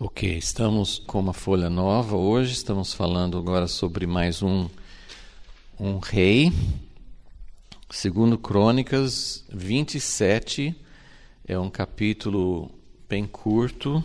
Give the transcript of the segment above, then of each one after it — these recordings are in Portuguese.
Ok, estamos com uma folha nova hoje, estamos falando agora sobre mais um rei. Segundo Crônicas 27, é um capítulo bem curto,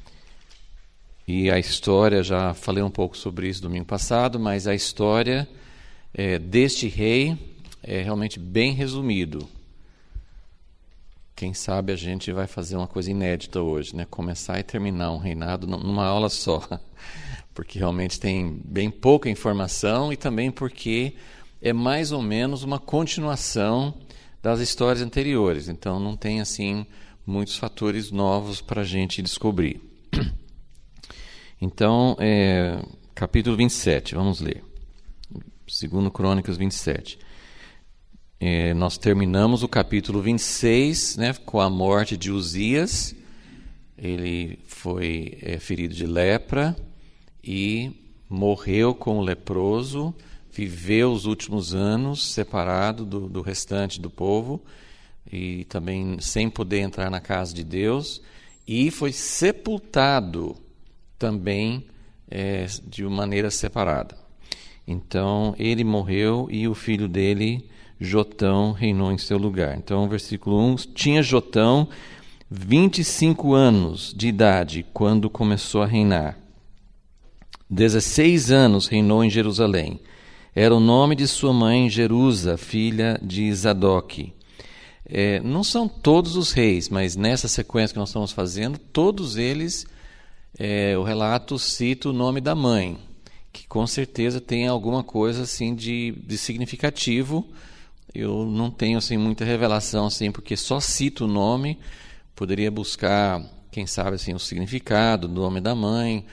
e a história, já falei um pouco sobre isso domingo passado, mas a história deste rei é realmente bem resumido. Quem sabe a gente vai fazer uma coisa inédita hoje, né? Começar e terminar um reinado numa aula só, porque realmente tem bem pouca informação e também porque é mais ou menos uma continuação das histórias anteriores. Então não tem assim muitos fatores novos para a gente descobrir. Então, capítulo 27, vamos ler. Segundo Crônicas 27. Nós terminamos o capítulo 26, né, com a morte de Uzias. Ele foi ferido de lepra e morreu como leproso, viveu os últimos anos separado do restante do povo e também sem poder entrar na casa de Deus, e foi sepultado também de uma maneira separada. Então ele morreu e o filho dele, Jotão, reinou em seu lugar. Então, versículo 1, tinha Jotão 25 anos de idade quando começou a reinar. 16 anos reinou em Jerusalém. Era o nome de sua mãe Jerusa, filha de Zadoque. Não são todos os reis, mas nessa sequência que nós estamos fazendo, todos eles, o relato cita o nome da mãe, que com certeza tem alguma coisa assim de significativo. Eu não tenho assim muita revelação assim, porque só cito o nome. Poderia buscar, quem sabe assim, o significado do nome da mãe.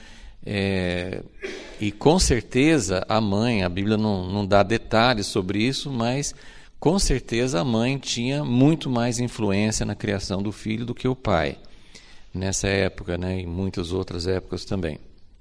E com certeza a mãe, a Bíblia não dá detalhes sobre isso, mas com certeza a mãe tinha muito mais influência na criação do filho do que o pai nessa época, né, e muitas outras épocas também.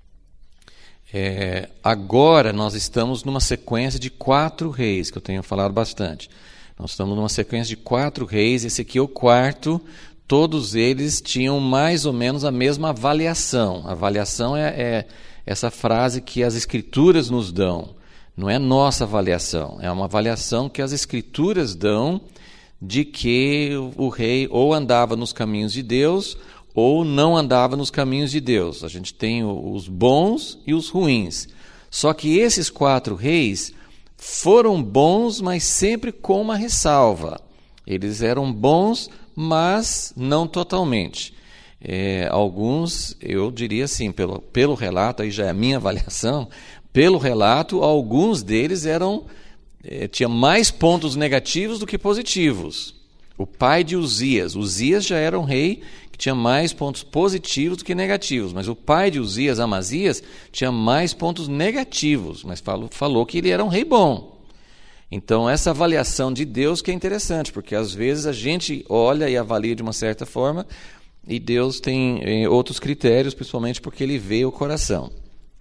Agora nós estamos numa sequência de 4 reis, que eu tenho falado bastante. Nós estamos numa sequência de 4 reis, esse aqui é o quarto. Todos eles tinham mais ou menos a mesma avaliação. A avaliação é essa frase que as Escrituras nos dão. Não é nossa avaliação, é uma avaliação que as Escrituras dão de que o rei ou andava nos caminhos de Deus ou não andava nos caminhos de Deus. A gente tem os bons e os ruins. Só que esses 4 reis foram bons, mas sempre com uma ressalva. Eles eram bons, mas não totalmente. Alguns, eu diria assim, pelo relato, aí já é a minha avaliação, pelo relato, alguns deles tinha mais pontos negativos do que positivos. O pai de Uzias já era um rei que tinha mais pontos positivos do que negativos, mas o pai de Uzias, Amazias, tinha mais pontos negativos, mas falou que ele era um rei bom. Então essa avaliação de Deus que é interessante, porque às vezes a gente olha e avalia de uma certa forma e Deus tem outros critérios, principalmente porque ele vê o coração.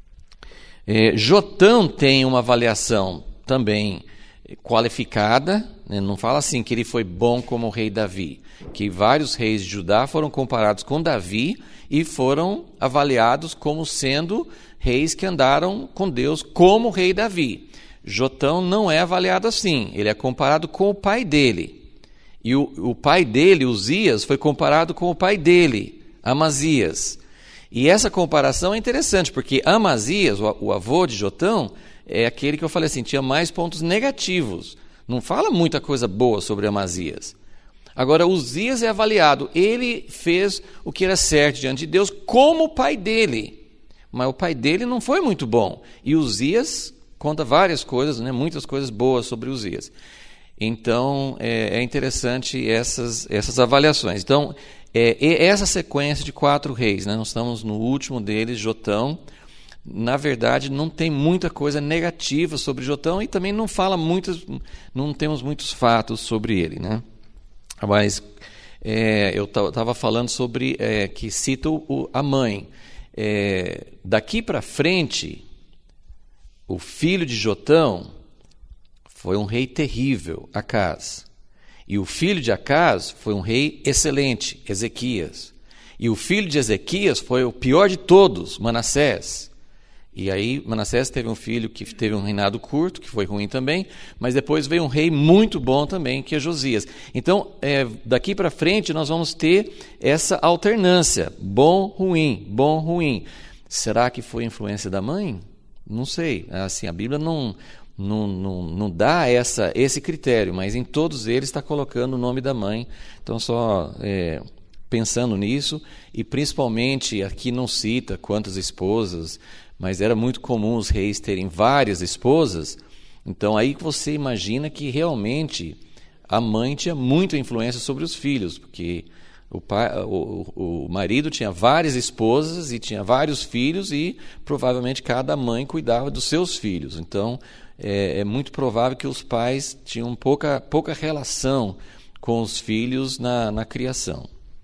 Jotão tem uma avaliação também qualificada, né? Não fala assim que ele foi bom como o rei Davi, que vários reis de Judá foram comparados com Davi e foram avaliados como sendo reis que andaram com Deus como o rei Davi. Jotão não é avaliado assim, ele é comparado com o pai dele. E o pai dele, Uzias, foi comparado com o pai dele, Amazias. E essa comparação é interessante, porque Amazias, o avô de Jotão, é aquele que eu falei assim, tinha mais pontos negativos. Não fala muita coisa boa sobre Amazias. Agora, Uzias é avaliado. Ele fez o que era certo diante de Deus como o pai dele. Mas o pai dele não foi muito bom. E Uzias conta várias coisas, né, muitas coisas boas sobre Uzias. Então, é interessante essas avaliações. Então, essa sequência de 4 reis, né, nós estamos no último deles, Jotão. Na verdade, não tem muita coisa negativa sobre Jotão e também não temos muitos fatos sobre ele, né? Mas eu estava falando sobre que cita a mãe. Daqui para frente, o filho de Jotão foi um rei terrível, Acás. E o filho de Acás foi um rei excelente, Ezequias. E o filho de Ezequias foi o pior de todos, Manassés. E aí Manassés teve um filho que teve um reinado curto, que foi ruim também, mas depois veio um rei muito bom também, que é Josias. Então, daqui para frente nós vamos ter essa alternância, bom, ruim. Será que foi influência da mãe? Não sei. Assim, a Bíblia não dá esse critério, mas em todos eles está colocando o nome da mãe. Então, só pensando nisso, e principalmente aqui não cita quantas esposas, mas era muito comum os reis terem várias esposas. Então, aí que você imagina que realmente a mãe tinha muita influência sobre os filhos, porque o marido tinha várias esposas e tinha vários filhos, e provavelmente cada mãe cuidava dos seus filhos. Então, é muito provável que os pais tinham pouca relação com os filhos na criação.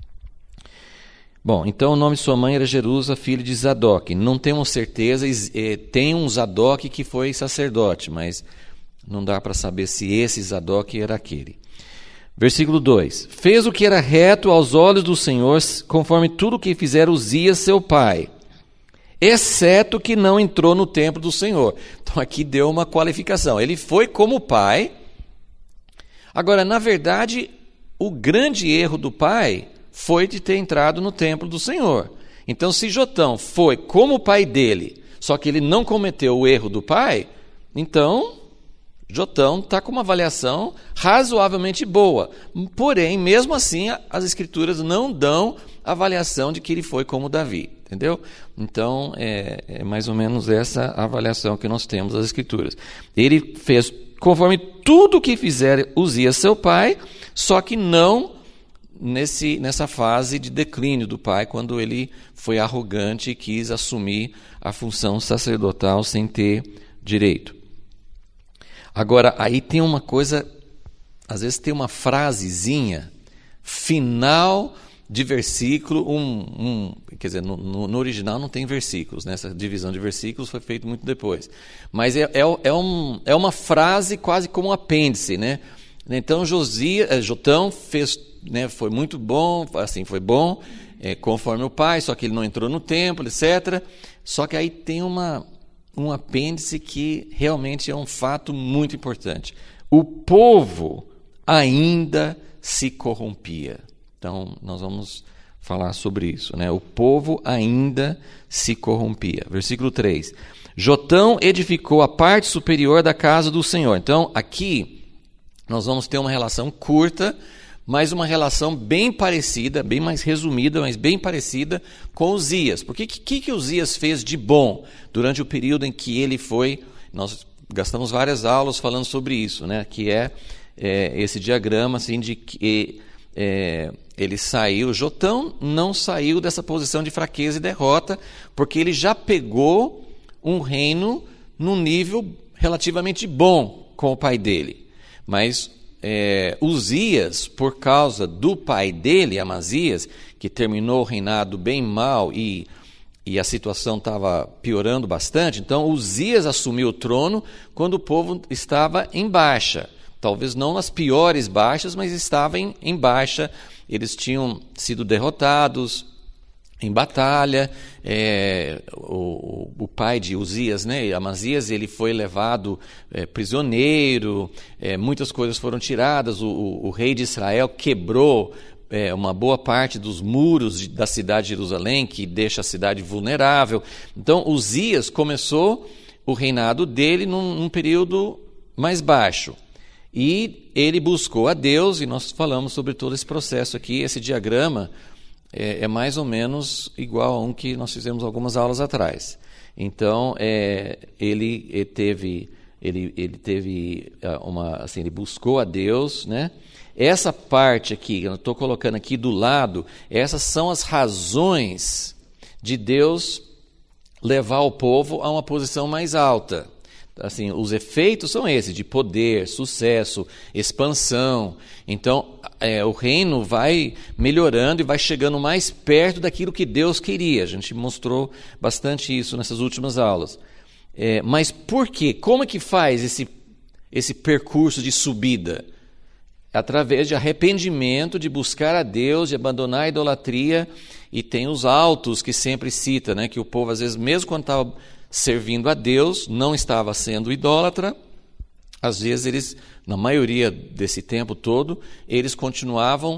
Bom, então o nome de sua mãe era Jerusa, filho de Zadok. Não temos certeza, tem um Zadok que foi sacerdote, mas não dá para saber se esse Zadok era aquele. Versículo 2: fez o que era reto aos olhos do Senhor, conforme tudo o que fizera Uzias seu pai, exceto que não entrou no templo do Senhor. Então aqui deu uma qualificação. Ele foi como pai. Agora, na verdade, o grande erro do pai foi de ter entrado no templo do Senhor. Então, se Jotão foi como o pai dele, só que ele não cometeu o erro do pai, então Jotão está com uma avaliação razoavelmente boa. Porém, mesmo assim, as Escrituras não dão avaliação de que ele foi como Davi. Entendeu? Então, é mais ou menos essa avaliação que nós temos das Escrituras. Ele fez conforme tudo que fizer Uzias seu pai, só que não nessa fase de declínio do pai, quando ele foi arrogante e quis assumir a função sacerdotal sem ter direito. Agora, aí tem uma coisa, às vezes tem uma frasezinha, final de versículo, quer dizer, no original não tem versículos, né? Essa divisão de versículos foi feita muito depois. Mas é uma frase quase como um apêndice, né? Então, Jotão fez, né, foi muito bom, assim, foi bom, conforme o pai, só que ele não entrou no templo, etc. Só que aí tem um apêndice que realmente é um fato muito importante. O povo ainda se corrompia. Então, nós vamos falar sobre isso, né? O povo ainda se corrompia. Versículo 3. Jotão edificou a parte superior da casa do Senhor. Então, aqui nós vamos ter uma relação curta, mas uma relação bem parecida, bem mais resumida, mas bem parecida com Uzias. Porque o que Uzias fez de bom durante o período em que ele foi... Nós gastamos várias aulas falando sobre isso, né? Que é esse diagrama assim, de que ele saiu... Jotão não saiu dessa posição de fraqueza e derrota, porque ele já pegou um reino num nível relativamente bom com o pai dele. Mas Uzias, por causa do pai dele, Amazias, que terminou o reinado bem mal e a situação estava piorando bastante, então Uzias assumiu o trono quando o povo estava em baixa. Talvez não nas piores baixas, mas estava em baixa. Eles tinham sido derrotados em batalha. O pai de Uzias, né, Amazias, ele foi levado prisioneiro, muitas coisas foram tiradas, o rei de Israel quebrou uma boa parte dos muros da cidade de Jerusalém, que deixa a cidade vulnerável. Então, Uzias começou o reinado dele num período mais baixo. E ele buscou a Deus, e nós falamos sobre todo esse processo aqui. Esse diagrama é mais ou menos igual a um que nós fizemos algumas aulas atrás. Então, ele teve assim, ele buscou a Deus, né? Essa parte aqui, eu estou colocando aqui do lado, essas são as razões de Deus levar o povo a uma posição mais alta. Assim, os efeitos são esses, de poder, sucesso, expansão. Então, o reino vai melhorando e vai chegando mais perto daquilo que Deus queria. A gente mostrou bastante isso nessas últimas aulas. Mas por quê? Como é que faz esse percurso de subida? Através de arrependimento, de buscar a Deus, de abandonar a idolatria E tem os altos que sempre cita, né? Que o povo, às vezes, mesmo quando estava servindo a Deus, não estava sendo idólatra. Às vezes, eles, na maioria desse tempo todo, eles continuavam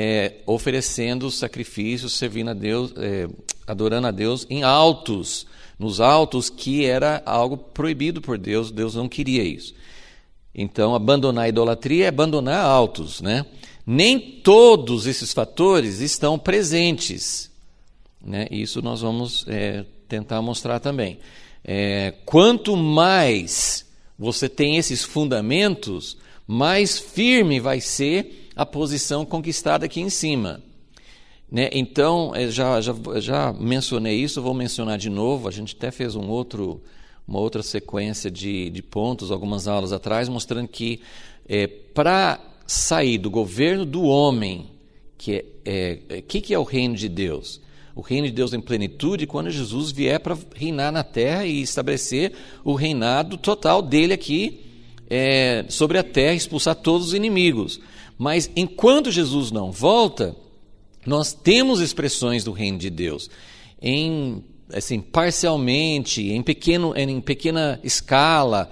oferecendo sacrifícios, servindo a Deus, adorando a Deus em altos, nos altos, que era algo proibido por Deus. Deus não queria isso. Então, abandonar a idolatria é abandonar altos, né? Nem todos esses fatores estão presentes, né? Isso nós vamos tentar mostrar também. Quanto mais você tem esses fundamentos, mais firme vai ser a posição conquistada aqui em cima, né? Então, já mencionei isso, vou mencionar de novo. A gente até fez uma outra sequência de pontos, algumas aulas atrás, mostrando que para sair do governo do homem, que é o reino de Deus? O reino de Deus em plenitude, quando Jesus vier para reinar na terra e estabelecer o reinado total dele aqui sobre a terra, expulsar todos os inimigos. Mas enquanto Jesus não volta, nós temos expressões do reino de Deus, assim, parcialmente, em pequena escala.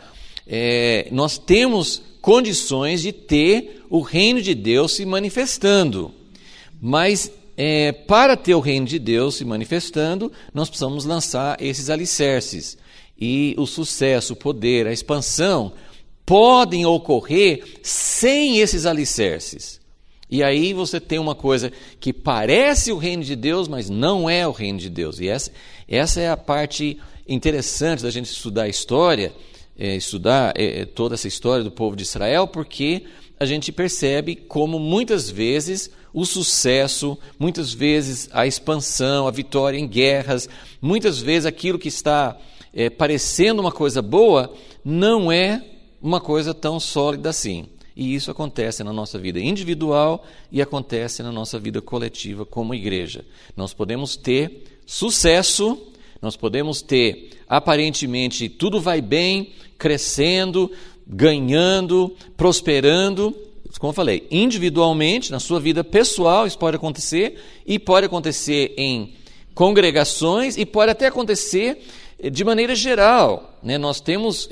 Nós temos condições de ter o reino de Deus se manifestando. Mas para ter o reino de Deus se manifestando, nós precisamos lançar esses alicerces. E o sucesso, o poder, a expansão podem ocorrer sem esses alicerces. E aí você tem uma coisa que parece o reino de Deus, mas não é o reino de Deus. E essa é a parte interessante da gente estudar a história, estudar toda essa história do povo de Israel, porque a gente percebe como muitas vezes o sucesso, muitas vezes a expansão, a vitória em guerras, muitas vezes aquilo que está parecendo uma coisa boa, não é uma coisa tão sólida assim. E isso acontece na nossa vida individual e acontece na nossa vida coletiva como igreja. Nós podemos ter sucesso, nós podemos ter, aparentemente, tudo vai bem, crescendo, ganhando, prosperando. Como eu falei, individualmente, na sua vida pessoal, isso pode acontecer, e pode acontecer em congregações, e pode até acontecer de maneira geral, né? Nós temos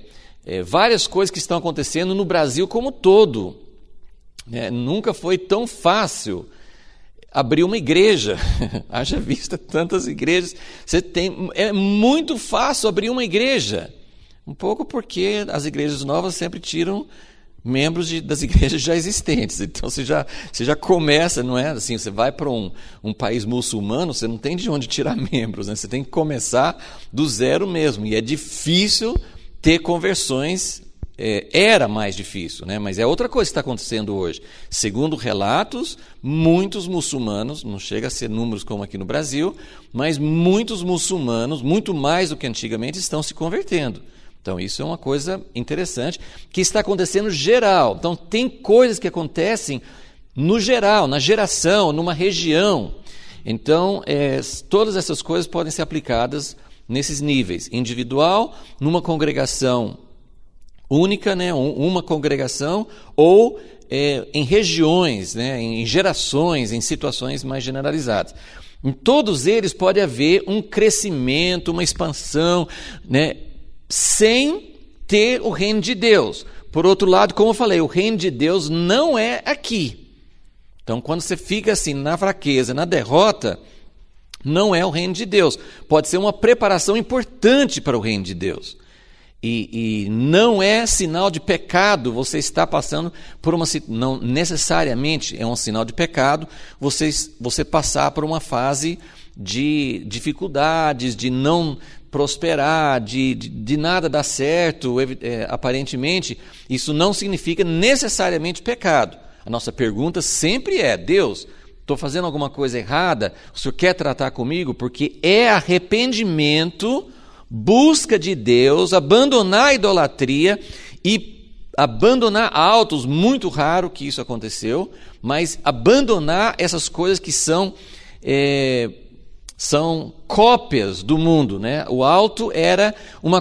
várias coisas que estão acontecendo no Brasil como todo. Nunca foi tão fácil abrir uma igreja. Haja vista tantas igrejas. É muito fácil abrir uma igreja. Um pouco porque as igrejas novas sempre tiram membros das igrejas já existentes. Então você já começa, não é assim, você vai para um país muçulmano, você não tem de onde tirar membros, né? Você tem que começar do zero mesmo. E é difícil ter conversões, era mais difícil, né? Mas é outra coisa que está acontecendo hoje. Segundo relatos, muitos muçulmanos, não chega a ser números como aqui no Brasil, mas muitos muçulmanos, muito mais do que antigamente, estão se convertendo. Então isso é uma coisa interessante que está acontecendo geral. Então tem coisas que acontecem no geral, na geração, numa região. Então todas essas coisas podem ser aplicadas nesses níveis, individual, numa congregação única, né, uma congregação, ou em regiões, né, em gerações, em situações mais generalizadas. Em todos eles pode haver um crescimento, uma expansão, né, sem ter o reino de Deus. Por outro lado, como eu falei, o reino de Deus não é aqui. Então, quando você fica assim na fraqueza, na derrota, não é o reino de Deus. Pode ser uma preparação importante para o reino de Deus. E não é sinal de pecado você estar passando por uma... Não necessariamente é um sinal de pecado você passar por uma fase de dificuldades, de não prosperar, de nada dar certo. Aparentemente, isso não significa necessariamente pecado. A nossa pergunta sempre é: Deus, estou fazendo alguma coisa errada? O Senhor quer tratar comigo? Porque é arrependimento, busca de Deus, abandonar a idolatria e abandonar altos. Muito raro que isso aconteceu, mas abandonar essas coisas que são cópias do mundo, né? O alto era uma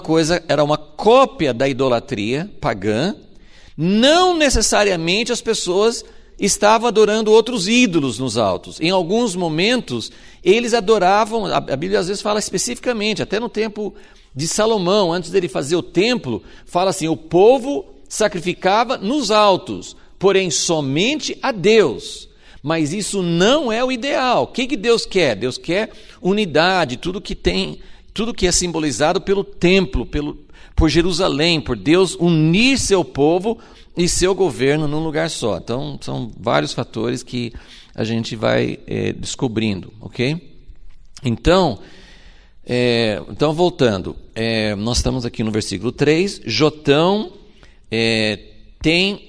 cópia da idolatria pagã. Não necessariamente as pessoas estavam adorando outros ídolos nos altos. Em alguns momentos, eles adoravam, a Bíblia às vezes fala especificamente, até no tempo de Salomão, antes dele fazer o templo, fala assim, o povo sacrificava nos altos, porém somente a Deus. Mas isso não é o ideal. O que Deus quer? Deus quer unidade, tudo que é simbolizado pelo templo, por Jerusalém, por Deus unir seu povo e seu governo num lugar só. Então, são vários fatores que a gente vai descobrindo, ok? Então, voltando, nós estamos aqui no versículo 3, Jotão tem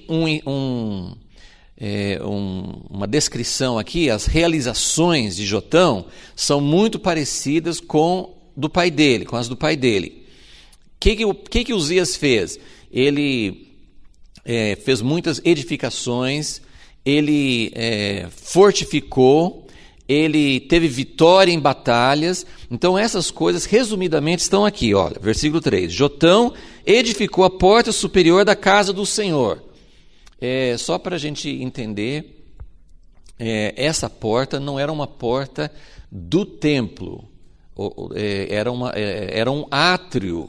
uma descrição aqui, as realizações de Jotão são muito parecidas com as do pai dele. O que Uzias fez? Ele fez muitas edificações, ele fortificou, ele teve vitória em batalhas. Então essas coisas resumidamente estão aqui, olha, versículo 3, Jotão edificou a porta superior da casa do Senhor. Só para a gente entender, essa porta não era uma porta do templo, era um átrio,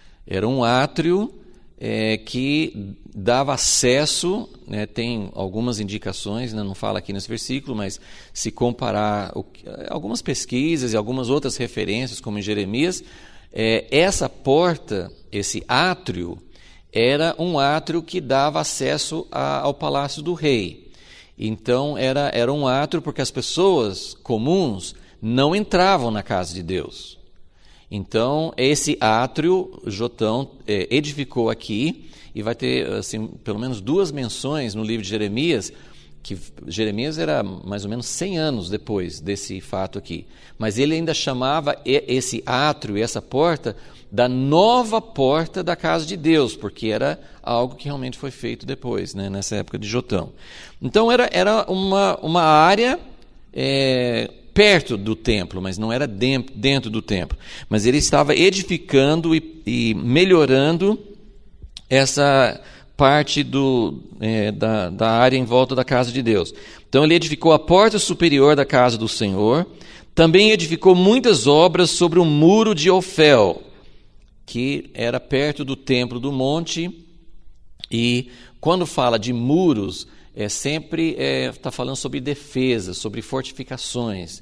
que dava acesso, né, tem algumas indicações, né, não fala aqui nesse versículo, mas se comparar algumas pesquisas e algumas outras referências, como em Jeremias, essa porta, esse átrio, era um átrio que dava acesso ao palácio do rei. Então era um átrio porque as pessoas comuns não entravam na casa de Deus. Então esse átrio Jotão edificou aqui, e vai ter assim, pelo menos 2 menções no livro de Jeremias, que Jeremias era mais ou menos 100 anos depois desse fato aqui, mas ele ainda chamava esse átrio e essa porta da nova porta da casa de Deus, porque era algo que realmente foi feito depois, né, nessa época de Jotão. Então era uma área perto do templo, mas não era dentro do templo. Mas ele estava edificando e melhorando essa parte da área em volta da casa de Deus. Então ele edificou a porta superior da casa do Senhor, também edificou muitas obras sobre o muro de Ofel, que era perto do templo do monte. E quando fala de muros, sempre está falando sobre defesa, sobre fortificações,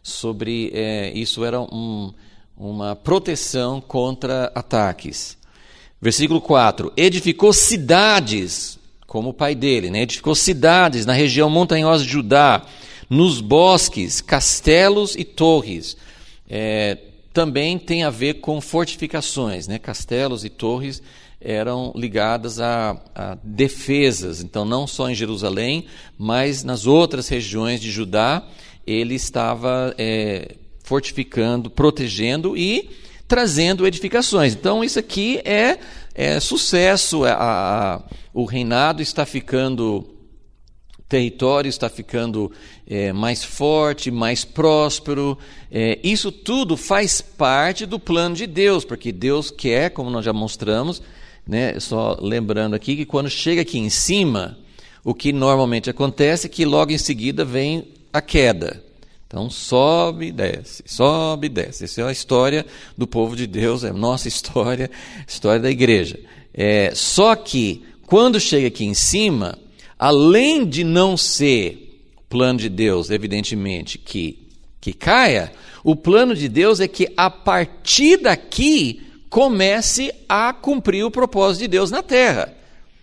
isso era uma proteção contra ataques. Versículo 4, edificou cidades, como o pai dele, né? Edificou cidades na região montanhosa de Judá, nos bosques, castelos e torres. Também tem a ver com fortificações, né? Castelos e torres eram ligadas a defesas, então não só em Jerusalém, mas nas outras regiões de Judá, ele estava fortificando, protegendo e trazendo edificações. Então isso aqui é sucesso, o reinado está ficando, o território está ficando mais forte, mais próspero. Isso tudo faz parte do plano de Deus, porque Deus quer, como nós já mostramos, né, só lembrando aqui que quando chega aqui em cima, o que normalmente acontece é que logo em seguida vem a queda. Então sobe e desce, sobe e desce. Essa é a história do povo de Deus, é a nossa história, a história da igreja. Só que quando chega aqui em cima, além de não ser o plano de Deus, evidentemente, que caia, o plano de Deus é que a partir daqui comece a cumprir o propósito de Deus na terra.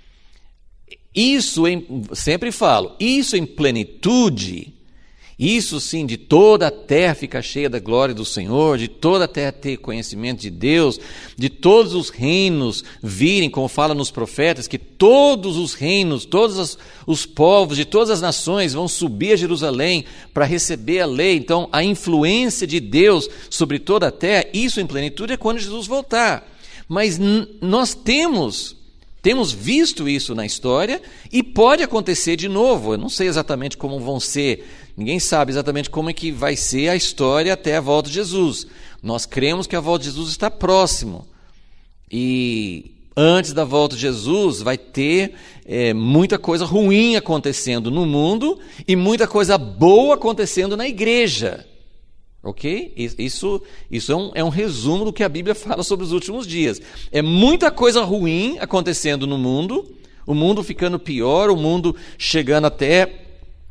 Sempre falo, isso em plenitude. Isso sim, de toda a terra ficar cheia da glória do Senhor, de toda a terra ter conhecimento de Deus, de todos os reinos virem, como fala nos profetas, que todos os reinos, todos os povos de todas as nações vão subir a Jerusalém para receber a lei. Então, a influência de Deus sobre toda a terra, isso em plenitude é quando Jesus voltar. Mas nós temos visto isso na história e pode acontecer de novo. Eu não sei exatamente como vão ser, ninguém sabe exatamente como é que vai ser a história até a volta de Jesus. Nós cremos que a volta de Jesus está próximo. E antes da volta de Jesus, vai ter muita coisa ruim acontecendo no mundo e muita coisa boa acontecendo na igreja. Ok? Isso é um resumo do que a Bíblia fala sobre os últimos dias. É muita coisa ruim acontecendo no mundo, o mundo ficando pior, o mundo chegando até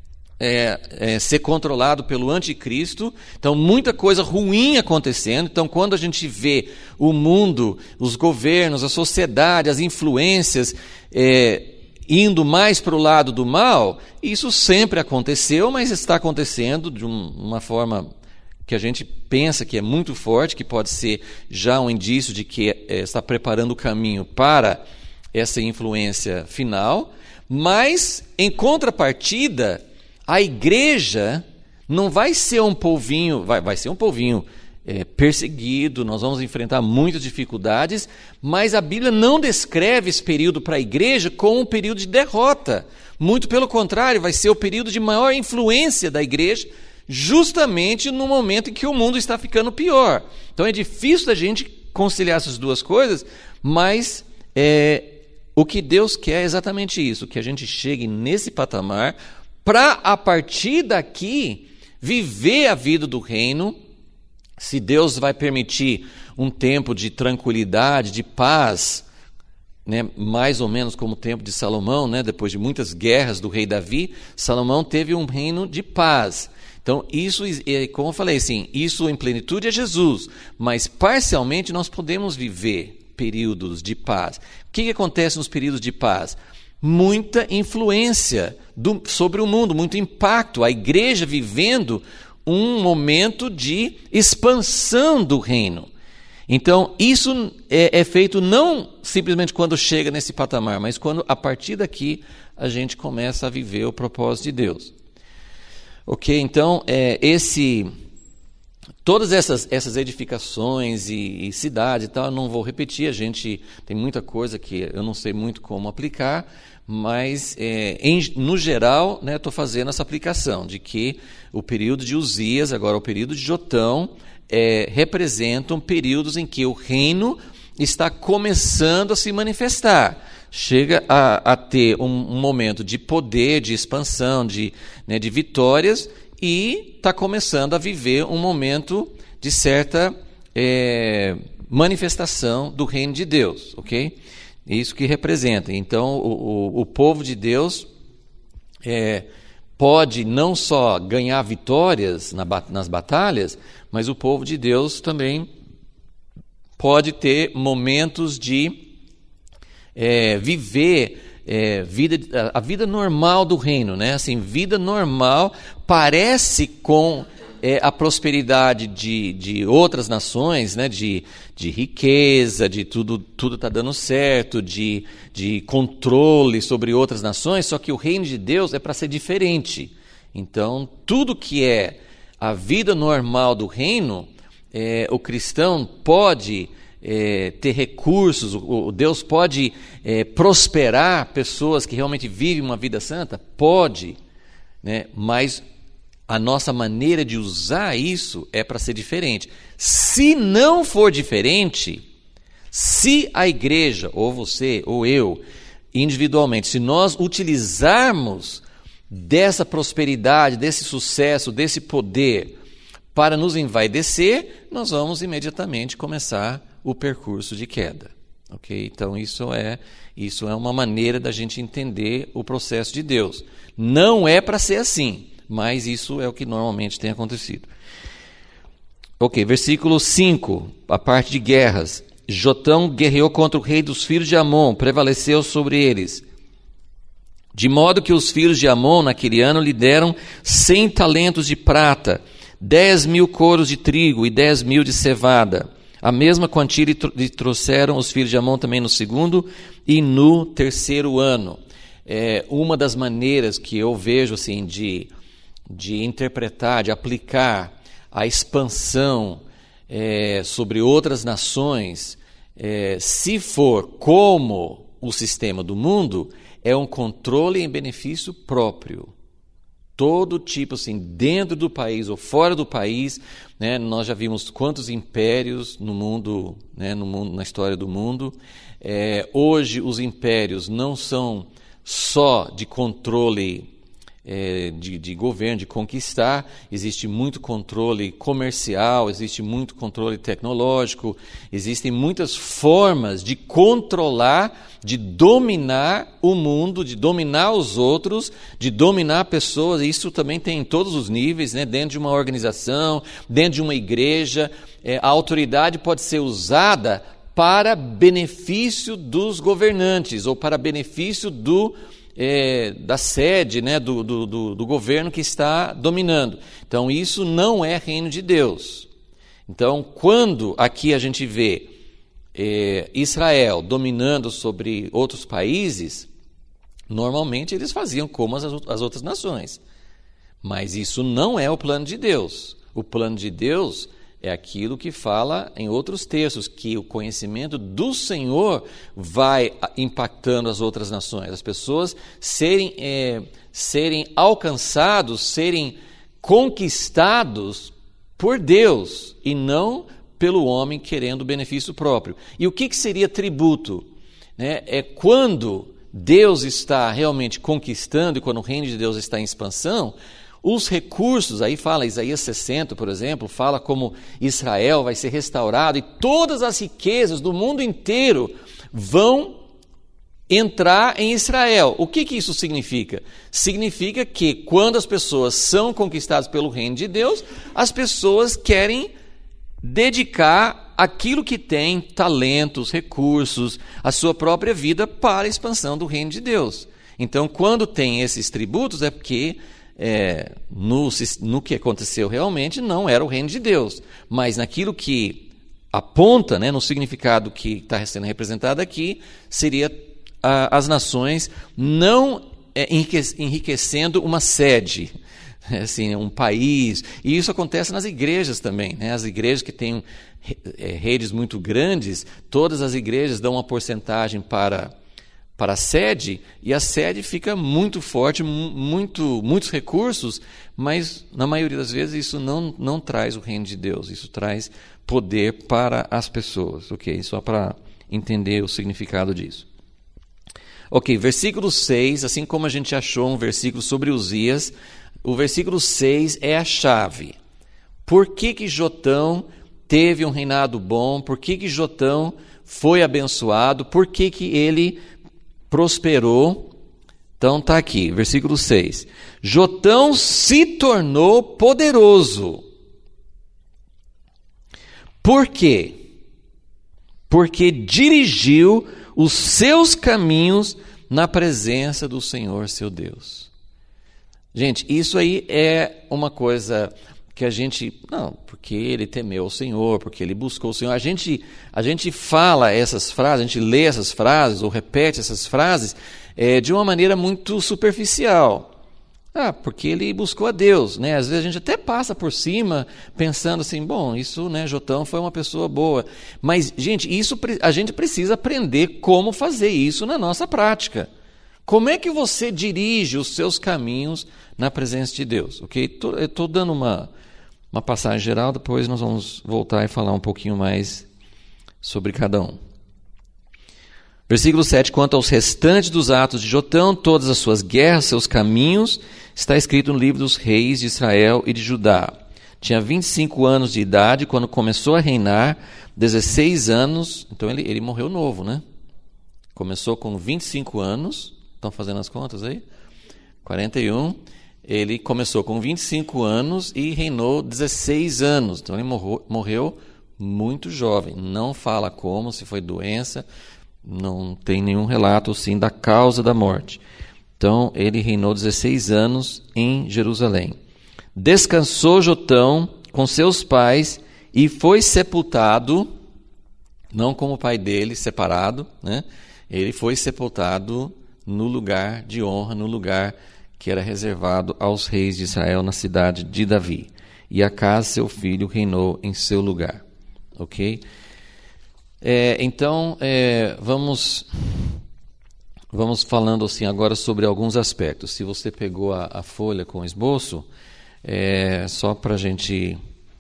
ser controlado pelo anticristo. Então, muita coisa ruim acontecendo. Então, quando a gente vê o mundo, os governos, a sociedade, as influências indo mais para o lado do mal, isso sempre aconteceu, mas está acontecendo de uma forma que a gente pensa que é muito forte, que pode ser já um indício de que está preparando o caminho para essa influência final. Mas, em contrapartida, a igreja não vai ser um povinho, vai ser um povinho perseguido, nós vamos enfrentar muitas dificuldades, mas a Bíblia não descreve esse período para a igreja como um período de derrota. Muito pelo contrário, vai ser o período de maior influência da igreja, justamente no momento em que o mundo está ficando pior. Então é difícil da gente conciliar essas duas coisas, mas o que Deus quer é exatamente isso, que a gente chegue nesse patamar para, a partir daqui, viver a vida do reino. Se Deus vai permitir um tempo de tranquilidade, de paz, né, mais ou menos como o tempo de Salomão, né, depois de muitas guerras do rei Davi, Salomão teve um reino de paz. Então, isso, como eu falei, assim, isso em plenitude é Jesus, mas parcialmente nós podemos viver períodos de paz. O que acontece nos períodos de paz? Muita influência sobre o mundo, muito impacto, a igreja vivendo um momento de expansão do reino. Então, isso é feito não simplesmente quando chega nesse patamar, mas quando, a partir daqui, a gente começa a viver o propósito de Deus. Ok? Então, todas essas edificações e cidades e tal, eu não vou repetir, a gente tem muita coisa que eu não sei muito como aplicar, mas, no geral, né, estou fazendo essa aplicação de que o período de Uzias, agora o período de Jotão, representam períodos em que o reino está começando a se manifestar. Chega a ter um momento de poder, de expansão, de vitórias, e está começando a viver um momento de certa manifestação do reino de Deus, ok? É isso que representa. Então, o povo de Deus pode não só ganhar vitórias nas batalhas, mas o povo de Deus também pode ter momentos de viver a vida normal do reino, né? Assim, vida normal parece com a prosperidade de outras nações, né? De riqueza, de tudo está dando certo, de controle sobre outras nações, só que o reino de Deus é para ser diferente. Então, tudo que é a vida normal do reino, o cristão pode ter recursos, Deus pode prosperar pessoas que realmente vivem uma vida santa? Pode, né? Mas a nossa maneira de usar isso é para ser diferente. Se não for diferente, se a igreja, ou você, ou eu, individualmente, se nós utilizarmos dessa prosperidade, desse sucesso, desse poder para nos envaidecer, nós vamos imediatamente começar o percurso de queda. Ok? Então isso é uma maneira da gente entender o processo de Deus. Não é para ser assim, mas isso é o que normalmente tem acontecido. Ok, versículo 5, a parte de guerras. Jotão guerreou contra o rei dos filhos de Amon, prevaleceu sobre eles. De modo que os filhos de Amon, naquele ano, lhe deram 100 talentos de prata, 10.000 coros de trigo e 10.000 de cevada. A mesma quantia lhe trouxeram os filhos de Amon também no segundo e no terceiro ano. Uma das maneiras que eu vejo assim, de interpretar, de aplicar a expansão sobre outras nações, se for como o sistema do mundo, é um controle em benefício próprio. todo tipo, assim, dentro do país ou fora do país, né? Nós já vimos quantos impérios no mundo, né? Na história do mundo. Hoje os impérios não são só de controle de governo, de conquistar, existe muito controle comercial, existe muito controle tecnológico, existem muitas formas de controlar, de dominar o mundo, de dominar os outros, de dominar pessoas. Isso também tem em todos os níveis, né? Dentro de uma organização, dentro de uma igreja, a autoridade pode ser usada para benefício dos governantes ou para benefício da sede, né, do governo que está dominando. Então, isso não é reino de Deus. Então, quando aqui a gente vê Israel dominando sobre outros países, normalmente eles faziam como as outras nações. Mas isso não é o plano de Deus. O plano de Deus é aquilo que fala em outros textos, que o conhecimento do Senhor vai impactando as outras nações. As pessoas serem alcançados, serem conquistados por Deus e não pelo homem querendo benefício próprio. E o que seria tributo? É quando Deus está realmente conquistando e quando o reino de Deus está em expansão, os recursos, aí fala Isaías 60, por exemplo, fala como Israel vai ser restaurado e todas as riquezas do mundo inteiro vão entrar em Israel. O que isso significa? Significa que quando as pessoas são conquistadas pelo reino de Deus, as pessoas querem dedicar aquilo que tem, talentos, recursos, a sua própria vida para a expansão do reino de Deus. Então, quando tem esses tributos, é porque no que aconteceu realmente não era o reino de Deus, mas naquilo que aponta, né, no significado que está sendo representado aqui, seria as nações não enriquecendo uma sede, assim, um país. E isso acontece nas igrejas também, né? As igrejas que têm redes muito grandes, todas as igrejas dão uma porcentagem para a sede, e a sede fica muito forte, muitos recursos, mas na maioria das vezes isso não traz o reino de Deus, isso traz poder para as pessoas, ok? Só para entender o significado disso. Ok, versículo 6, assim como a gente achou um versículo sobre Uzias, o versículo 6 é a chave. Por que Jotão teve um reinado bom? Por que Jotão foi abençoado? Por que ele prosperou? Então está aqui, versículo 6. Jotão se tornou poderoso. Por quê? Porque dirigiu os seus caminhos na presença do Senhor, seu Deus. Gente, isso aí é uma coisa que a gente... Não, porque ele temeu o Senhor, porque ele buscou o Senhor. A gente fala essas frases, a gente lê essas frases ou repete essas frases de uma maneira muito superficial. Porque ele buscou a Deus, né? Às vezes a gente até passa por cima pensando assim, bom, isso, né, Jotão foi uma pessoa boa. Mas, gente, isso a gente precisa aprender como fazer isso na nossa prática. Como é que você dirige os seus caminhos na presença de Deus? Ok? Eu estou dando uma passagem geral, depois nós vamos voltar e falar um pouquinho mais sobre cada um. Versículo 7, quanto aos restantes dos atos de Jotão, todas as suas guerras, seus caminhos, está escrito no livro dos reis de Israel e de Judá. Tinha 25 anos de idade quando começou a reinar, 16 anos, então ele morreu novo, né? Começou com 25 anos, estão fazendo as contas aí? 41, ele começou com 25 anos e reinou 16 anos, então ele morreu muito jovem, não fala como, se foi doença, não tem nenhum relato assim da causa da morte. Então ele reinou 16 anos em Jerusalém. Descansou Jotão com seus pais e foi sepultado, não como o pai dele, separado, né? Ele foi sepultado no lugar de honra, no lugar que era reservado aos reis de Israel na cidade de Davi. E Acaz, seu filho, reinou em seu lugar. Ok? Então, vamos vamos falando assim agora sobre alguns aspectos. Se você pegou a folha com o esboço, só para a gente,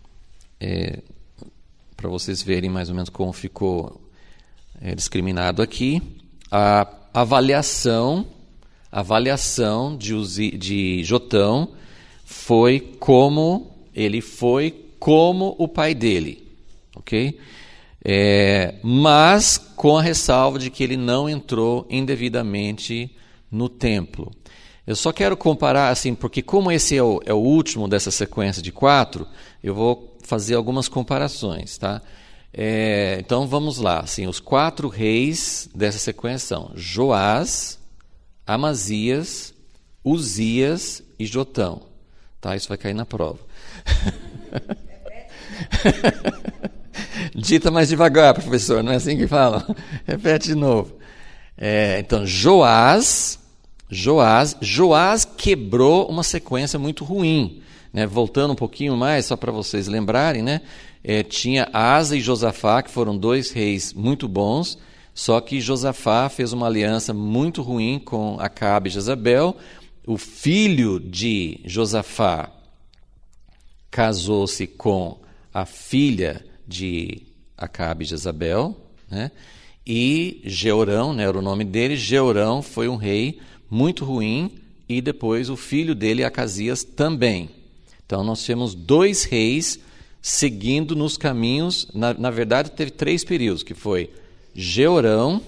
para vocês verem mais ou menos como ficou discriminado aqui, a avaliação de Jotão foi como o pai dele, ok? Mas com a ressalva de que ele não entrou indevidamente no templo. Eu só quero comparar, assim, porque como esse é o último dessa sequência de 4, eu vou fazer algumas comparações, tá? Então vamos lá, assim, os 4 reis dessa sequência são Joás, Amazias, Uzias e Jotão. Tá? Isso vai cair na prova. Dita mais devagar, professor, não é assim que fala? Repete de novo. Então, Joás quebrou uma sequência muito ruim. Né? Voltando um pouquinho mais, só para vocês lembrarem, né? Tinha Asa e Josafá, que foram 2 reis muito bons, só que Josafá fez uma aliança muito ruim com Acabe e Jezabel. O filho de Josafá casou-se com a filha de Acabe e Jezabel, né? E Jeorão, né, era o nome dele. Jeorão foi um rei muito ruim, e depois o filho dele, Acasias, também. Então nós temos 2 reis seguindo nos caminhos. Na verdade, teve 3 períodos, que foi Jeorão,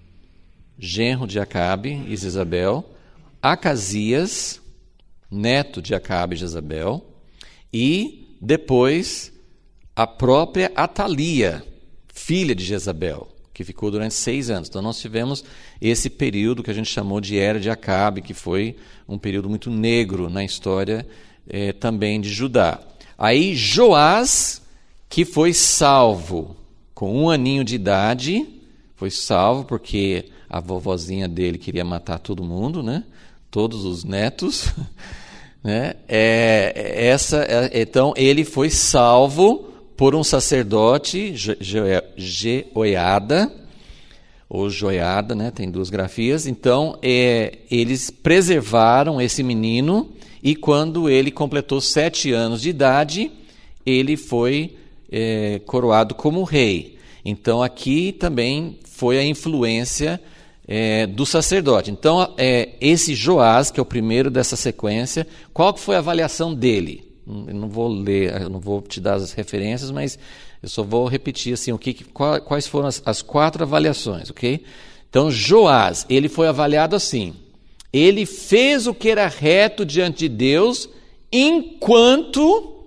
genro de Acabe e Jezabel, Acasias, neto de Acabe e Jezabel, e depois a própria Atalia, filha de Jezabel, que ficou durante 6 anos. Então nós tivemos esse período que a gente chamou de Era de Acabe, que foi um período muito negro na história também de Judá. Aí Joás, que foi salvo com 1 aninho de idade, foi salvo porque a vovozinha dele queria matar todo mundo, né? Todos os netos. Né? Então ele foi salvo por um sacerdote, Jeoiada, ou Joiada, né? Tem 2 grafias. Então eles preservaram esse menino, e quando ele completou 7 anos de idade, ele foi coroado como rei. Então aqui também foi a influência do sacerdote. Então esse Joás, que é o primeiro dessa sequência, qual que foi a avaliação dele? Eu não vou ler, eu não vou te dar as referências, mas eu só vou repetir assim, quais foram as 4 avaliações, ok? Então Joás, ele foi avaliado assim: ele fez o que era reto diante de Deus enquanto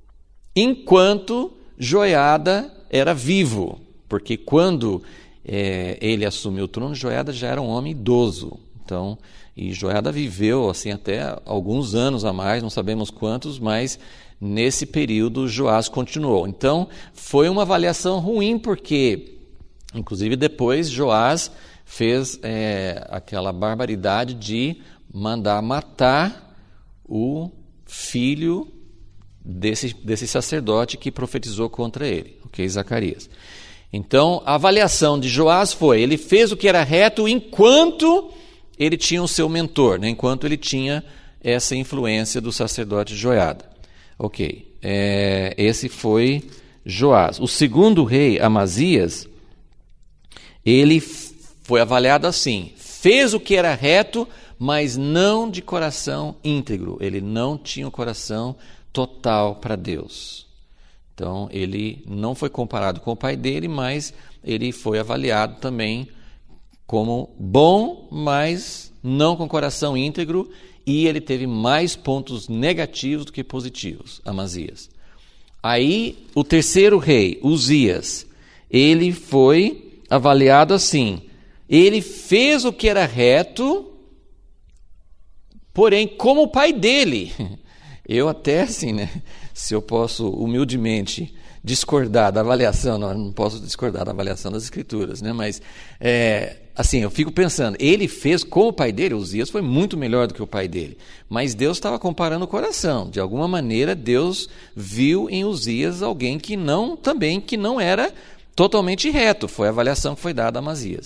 Joiada era vivo, porque quando ele assumiu o trono, Joiada já era um homem idoso. Então, e Joiada viveu assim até alguns anos a mais, não sabemos quantos, mas nesse período Joás continuou. Então, foi uma avaliação ruim, porque, inclusive, depois Joás fez aquela barbaridade de mandar matar o filho desse sacerdote que profetizou contra ele, ok? Zacarias. Então, a avaliação de Joás foi: ele fez o que era reto enquanto ele tinha o seu mentor, né? Enquanto ele tinha essa influência do sacerdote Joiada. Ok, esse foi Joás. O segundo rei, Amazias, ele foi avaliado assim: fez o que era reto, mas não de coração íntegro. Ele não tinha o coração total para Deus. Então, ele não foi comparado com o pai dele, mas ele foi avaliado também como bom, mas não com coração íntegro, e ele teve mais pontos negativos do que positivos, Amazias. Aí, o terceiro rei, Uzias, ele foi avaliado assim: ele fez o que era reto, porém, como o pai dele. Eu até, assim, né, se eu posso humildemente discordar da avaliação, não posso discordar da avaliação das Escrituras, né, mas, assim, eu fico pensando, ele fez como o pai dele. Uzias foi muito melhor do que o pai dele, mas Deus estava comparando o coração. De alguma maneira, Deus viu em Uzias alguém que não era totalmente reto. Foi a avaliação que foi dada a Amazias.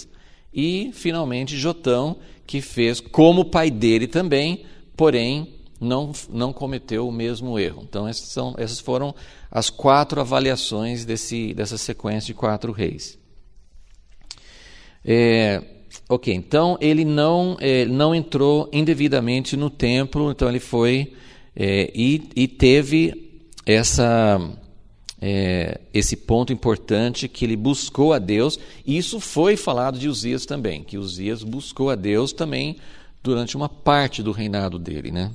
e, finalmente, Jotão, que fez como o pai dele também, porém não cometeu o mesmo erro. Então, essas foram as 4 avaliações dessa sequência de 4 reis. Ok, então ele não entrou indevidamente no templo, então ele foi e teve esse ponto importante que ele buscou a Deus, e isso foi falado de Uzias também, que Uzias buscou a Deus também durante uma parte do reinado dele, né?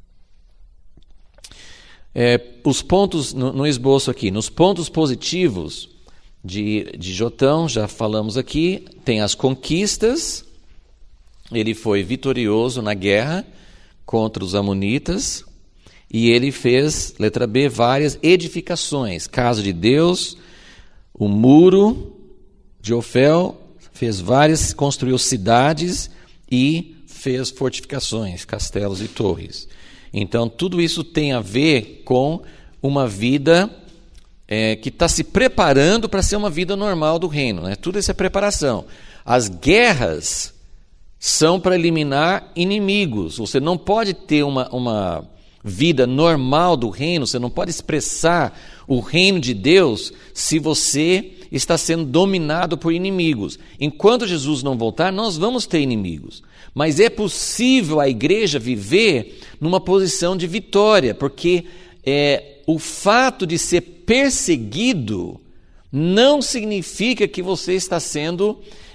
Os pontos no esboço aqui, nos pontos positivos de Jotão, já falamos aqui, tem as conquistas. Ele foi vitorioso na guerra contra os amonitas, e ele fez, letra B, várias edificações, casa de Deus, o muro de Ofel, construiu cidades e fez fortificações, castelos e torres. Então, tudo isso tem a ver com uma vida que está se preparando para ser uma vida normal do reino, né? Tudo isso é preparação. As guerras são para eliminar inimigos. Você não pode ter uma vida normal do reino, você não pode expressar o reino de Deus se você está sendo dominado por inimigos. Enquanto Jesus não voltar, nós vamos ter inimigos. Mas é possível a igreja viver numa posição de vitória, porque o fato de ser perseguido não significa que você está sendo...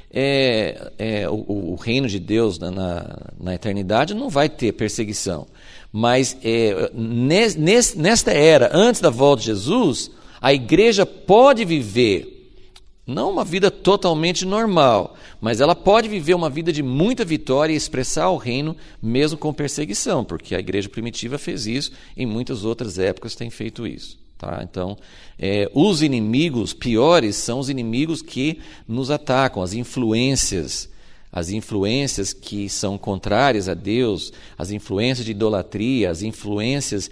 o reino de Deus na eternidade não vai ter perseguição. Mas nesta era, antes da volta de Jesus, a igreja pode viver, não uma vida totalmente normal, mas ela pode viver uma vida de muita vitória e expressar o reino mesmo com perseguição, porque a igreja primitiva fez isso, em muitas outras épocas tem feito isso. Tá? Então, os inimigos piores são os inimigos que nos atacam, as influências que são contrárias a Deus, as influências de idolatria, as influências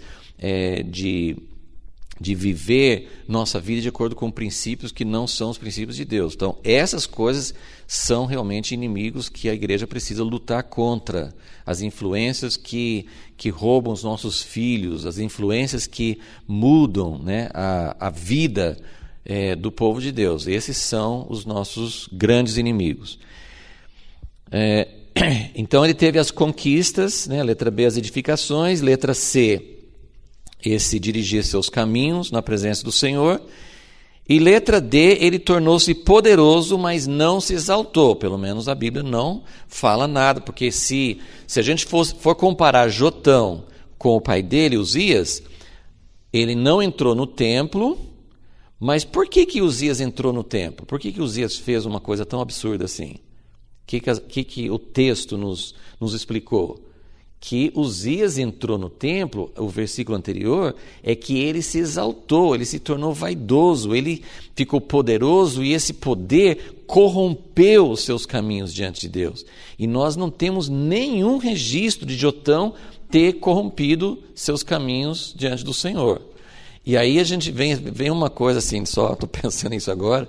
de viver nossa vida de acordo com princípios que não são os princípios de Deus. Então, essas coisas são realmente inimigos que a igreja precisa lutar contra. As influências que roubam os nossos filhos, as influências que mudam, né, a vida do povo de Deus. Esses são os nossos grandes inimigos. Então, ele teve as conquistas, né, letra B, as edificações, letra C, esse dirigir seus caminhos na presença do Senhor. E letra D, ele tornou-se poderoso, mas não se exaltou. Pelo menos a Bíblia não fala nada, porque se a gente for comparar Jotão com o pai dele, Uzias, ele não entrou no templo. Mas por que Uzias entrou no templo? Por que Uzias fez uma coisa tão absurda assim? O que o texto nos explicou? Que Uzias entrou no templo, o versículo anterior, é que ele se exaltou, ele se tornou vaidoso, ele ficou poderoso e esse poder corrompeu os seus caminhos diante de Deus. E nós não temos nenhum registro de Jotão ter corrompido seus caminhos diante do Senhor. E aí a gente vem uma coisa assim, só estou pensando nisso agora,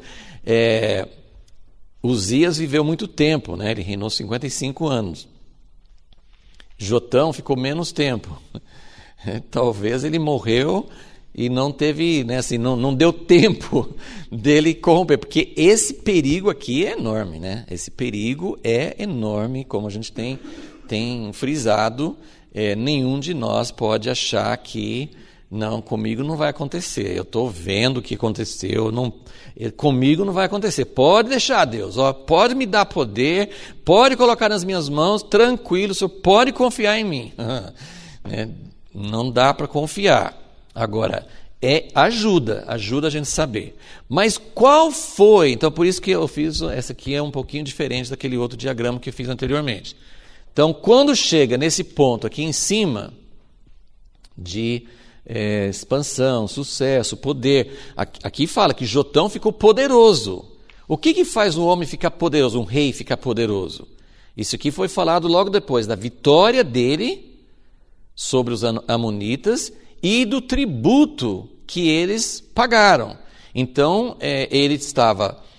Uzias viveu muito tempo, né? Ele reinou 55 anos. Jotão ficou menos tempo. Talvez ele morreu e não teve, né, assim, não deu tempo dele corromper, porque esse perigo aqui é enorme, né? Esse perigo é enorme, como a gente tem frisado. Nenhum de nós pode achar que não, comigo não vai acontecer. Eu estou vendo o que aconteceu. Comigo não vai acontecer. Pode deixar, Deus. Pode me dar poder. Pode colocar nas minhas mãos. Tranquilo, o Senhor pode confiar em mim. Não dá para confiar. Agora, ajuda a gente a saber. Mas qual foi? Então, por isso que eu fiz. Essa aqui é um pouquinho diferente daquele outro diagrama que eu fiz anteriormente. Então, quando chega nesse ponto aqui em cima de expansão, sucesso, poder. Aqui fala que Jotão ficou poderoso. O que faz um homem ficar poderoso, um rei ficar poderoso? Isso aqui foi falado logo depois da vitória dele sobre os amonitas e do tributo que eles pagaram. Então, ele estava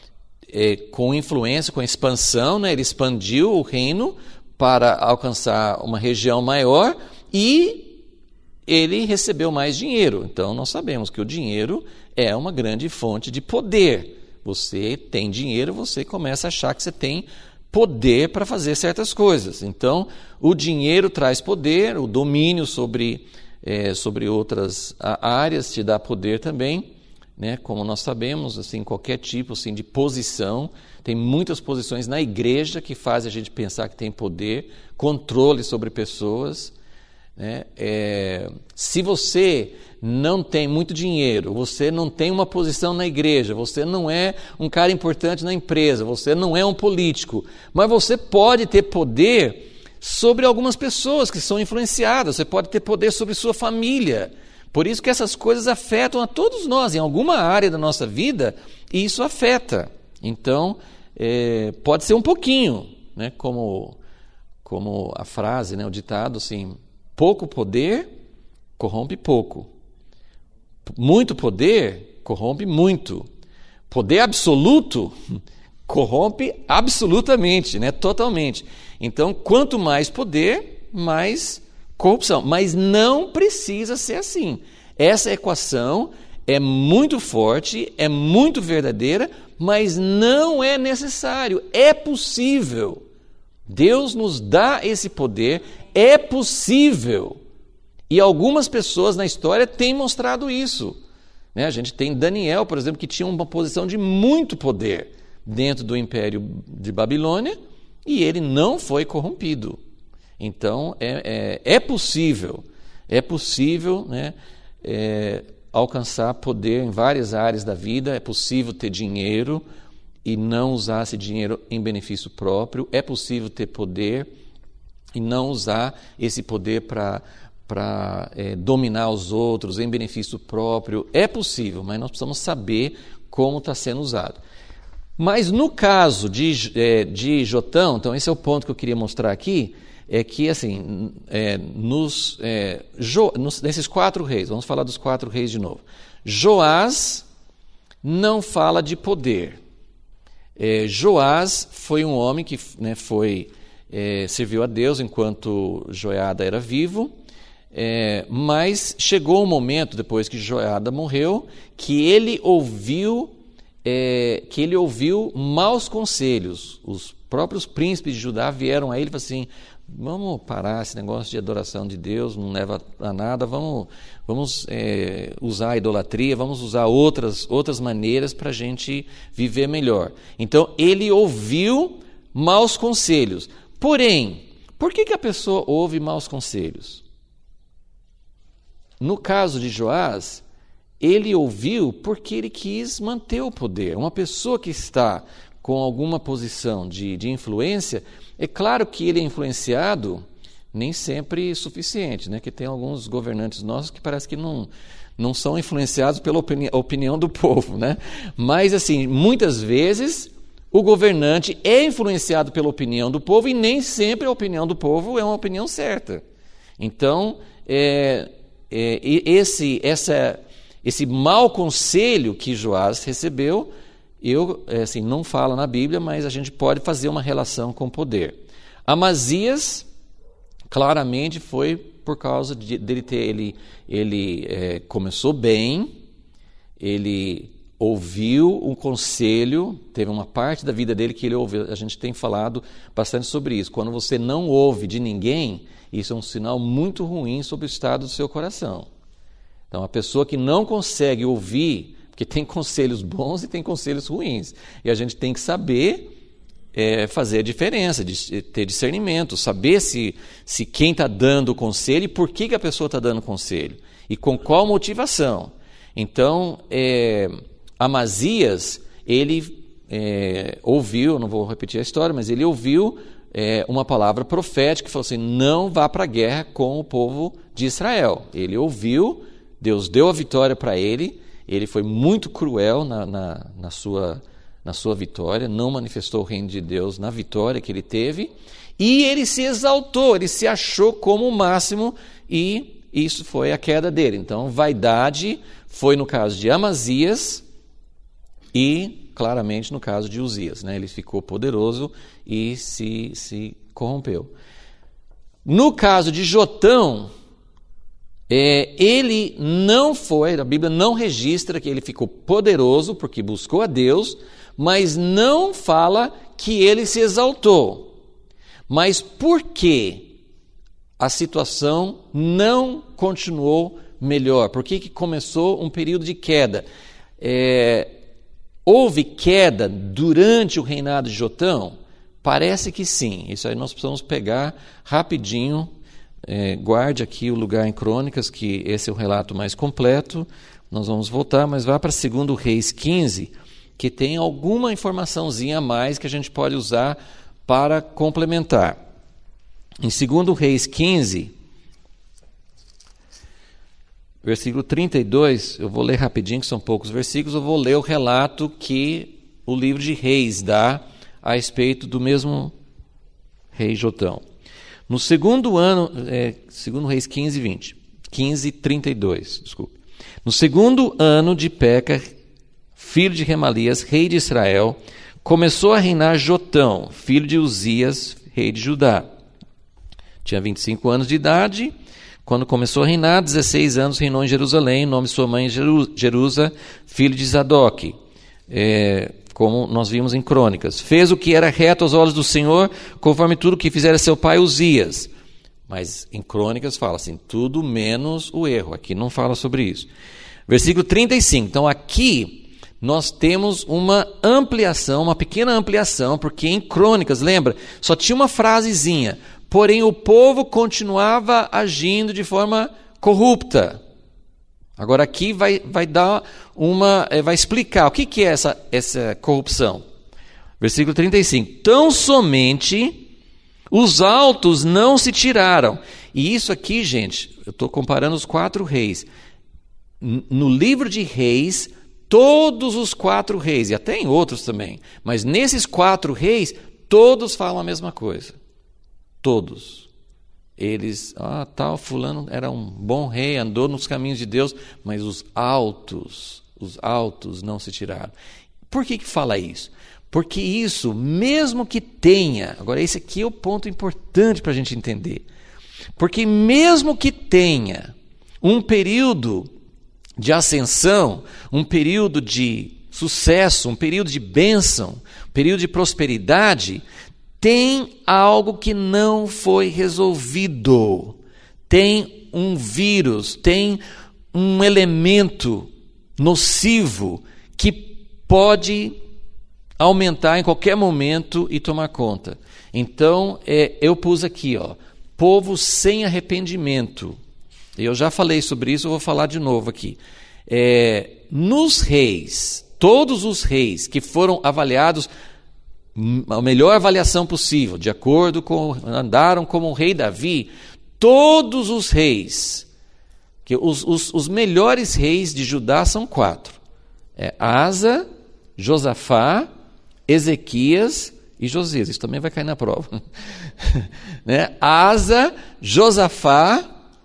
com influência, com expansão, né? Ele expandiu o reino para alcançar uma região maior e ele recebeu mais dinheiro. Então, nós sabemos que o dinheiro é uma grande fonte de poder. Você tem dinheiro, você começa a achar que você tem poder para fazer certas coisas. Então, o dinheiro traz poder, o domínio sobre outras áreas te dá poder também, né? Como nós sabemos, assim, qualquer tipo assim, de posição, tem muitas posições na igreja que fazem a gente pensar que tem poder, controle sobre pessoas, né? Se você não tem muito dinheiro, você não tem uma posição na igreja, você não é um cara importante na empresa, você não é um político, mas você pode ter poder sobre algumas pessoas que são influenciadas, você pode ter poder sobre sua família. Por isso que essas coisas afetam a todos nós, em alguma área da nossa vida, e isso afeta. Então, pode ser um pouquinho, né? Como a frase, né? O ditado assim, pouco poder corrompe pouco. Muito poder corrompe muito. Poder absoluto corrompe absolutamente, né? Totalmente. Então, quanto mais poder, mais corrupção. Mas não precisa ser assim. Essa equação é muito forte, é muito verdadeira, mas não é necessário. É possível. Deus nos dá esse poder, é possível. E algumas pessoas na história têm mostrado isso, né? A gente tem Daniel, por exemplo, que tinha uma posição de muito poder dentro do Império de Babilônia e ele não foi corrompido. Então, é possível, né? Alcançar poder em várias áreas da vida, é possível ter dinheiro e não usar esse dinheiro em benefício próprio, é possível ter poder e não usar esse poder para dominar os outros em benefício próprio. É possível, mas nós precisamos saber como está sendo usado. Mas no caso de Jotão, então esse é o ponto que eu queria mostrar aqui, é que assim, nesses 4 reis, vamos falar dos 4 reis de novo. Joás não fala de poder. Joás foi um homem que, né, serviu a Deus enquanto Joiada era vivo, mas chegou um momento, depois que Joiada morreu, que ele ouviu maus conselhos. Os próprios príncipes de Judá vieram a ele e falaram assim: vamos parar esse negócio de adoração de Deus, não leva a nada, vamos usar a idolatria, vamos usar outras maneiras para a gente viver melhor. Então, ele ouviu maus conselhos. Porém, por que a pessoa ouve maus conselhos? No caso de Joás, ele ouviu porque ele quis manter o poder. Uma pessoa que está com alguma posição de influência, é claro que ele é influenciado, nem sempre suficiente, né? Que tem alguns governantes nossos que parece que não são influenciados pela opinião do povo, né? Mas, assim, muitas vezes o governante é influenciado pela opinião do povo e nem sempre a opinião do povo é uma opinião certa. Então, esse mau conselho que Joás recebeu, assim, não fala na Bíblia, mas a gente pode fazer uma relação com o poder. Amazias, claramente, foi por causa dele ter... Ele começou bem, ele ouviu um conselho, teve uma parte da vida dele que ele ouviu. A gente tem falado bastante sobre isso. Quando você não ouve de ninguém, isso é um sinal muito ruim sobre o estado do seu coração. Então, a pessoa que não consegue ouvir, porque tem conselhos bons e tem conselhos ruins, e a gente tem que saber fazer a diferença, ter discernimento, saber se quem está dando o conselho e por que a pessoa está dando o conselho, e com qual motivação. Então, Amazias, ele ouviu, não vou repetir a história, mas ele ouviu uma palavra profética que falou assim: não vá para a guerra com o povo de Israel. Ele ouviu, Deus deu a vitória para ele, ele foi muito cruel na sua vitória, não manifestou o reino de Deus na vitória que ele teve, e ele se exaltou, ele se achou como o máximo, e isso foi a queda dele. Então, vaidade foi no caso de Amazias, e claramente no caso de Uzias, né? Ele ficou poderoso e se corrompeu. No caso de Jotão, ele não foi, a Bíblia não registra que ele ficou poderoso porque buscou a Deus, mas não fala que ele se exaltou. Mas por que a situação não continuou melhor? Por que começou um período de queda? Houve queda durante o reinado de Jotão? Parece que sim. Isso aí nós precisamos pegar rapidinho. Guarde aqui o lugar em Crônicas, que esse é o relato mais completo. Nós vamos voltar, mas vá para 2 Reis 15, que tem alguma informaçãozinha a mais que a gente pode usar para complementar. Em 2 Reis 15, versículo 32, eu vou ler rapidinho, que são poucos versículos, eu vou ler o relato que o livro de Reis dá a respeito do mesmo rei Jotão. No segundo ano, 2 Reis 15, 32, desculpe. No segundo ano de Peca, filho de Remalias, rei de Israel, começou a reinar Jotão, filho de Uzias, rei de Judá. Tinha 25 anos de idade. Quando começou a reinar, 16 anos reinou em Jerusalém, em nome de sua mãe Jerusa, filho de Zadok. Como nós vimos em Crônicas. Fez o que era reto aos olhos do Senhor, conforme tudo que fizera seu pai Uzias. Mas em Crônicas fala assim, tudo menos o erro. Aqui não fala sobre isso. Versículo 35. Então aqui nós temos uma ampliação, uma pequena ampliação, porque em Crônicas, lembra, só tinha uma frasezinha. Porém o povo continuava agindo de forma corrupta. Agora aqui vai explicar o que é essa corrupção. Versículo 35. Tão somente os altos não se tiraram. E isso aqui, gente, eu estou comparando os 4 reis. No livro de Reis, todos os 4 reis, e até em outros também, mas nesses 4 reis, todos falam a mesma coisa. Todos. Eles, tal fulano era um bom rei, andou nos caminhos de Deus, mas os altos não se tiraram. Por que fala isso? Porque isso, mesmo que tenha, agora esse aqui é o ponto importante para a gente entender, porque mesmo que tenha um período de ascensão, um período de sucesso, um período de bênção, um período de prosperidade, tem algo que não foi resolvido. Tem um vírus, tem um elemento nocivo que pode aumentar em qualquer momento e tomar conta. Então, eu pus aqui, povo sem arrependimento. Eu já falei sobre isso, eu vou falar de novo aqui. Nos reis, todos os reis que foram avaliados a melhor avaliação possível, de acordo com andaram como o rei Davi, todos os reis, que os melhores reis de Judá são 4. Asa, Josafá, Ezequias e Josias. Isso também vai cair na prova. Né? Asa, Josafá,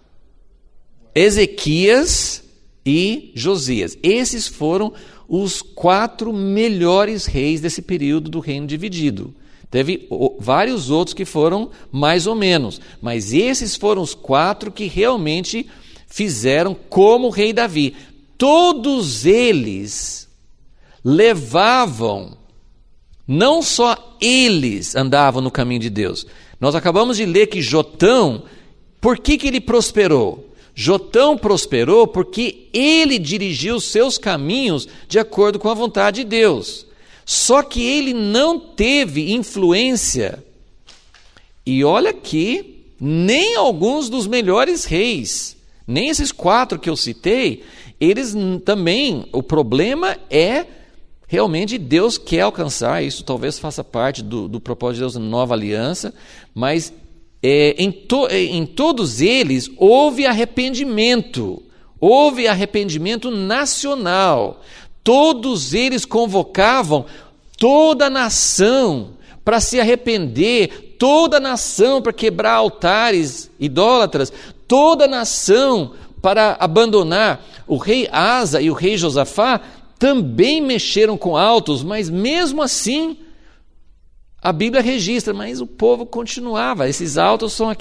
Ezequias e Josias. Esses foram os 4 melhores reis desse período do reino dividido. Teve vários outros que foram mais ou menos, mas esses foram os 4 que realmente fizeram como o rei Davi. Todos eles levavam, não só eles andavam no caminho de Deus. Nós acabamos de ler que Jotão, por que ele prosperou? Jotão prosperou porque ele dirigiu os seus caminhos de acordo com a vontade de Deus. Só que ele não teve influência. E olha aqui, nem alguns dos melhores reis, nem esses 4 que eu citei, eles também, o problema é realmente Deus quer alcançar, isso talvez faça parte do propósito de Deus na nova aliança, mas em todos eles houve arrependimento nacional. Todos eles convocavam toda a nação para se arrepender, toda a nação para quebrar altares idólatras, toda a nação para abandonar. O rei Asa e o rei Josafá também mexeram com altos, mas mesmo assim, a Bíblia registra, mas o povo continuava. Esses altos são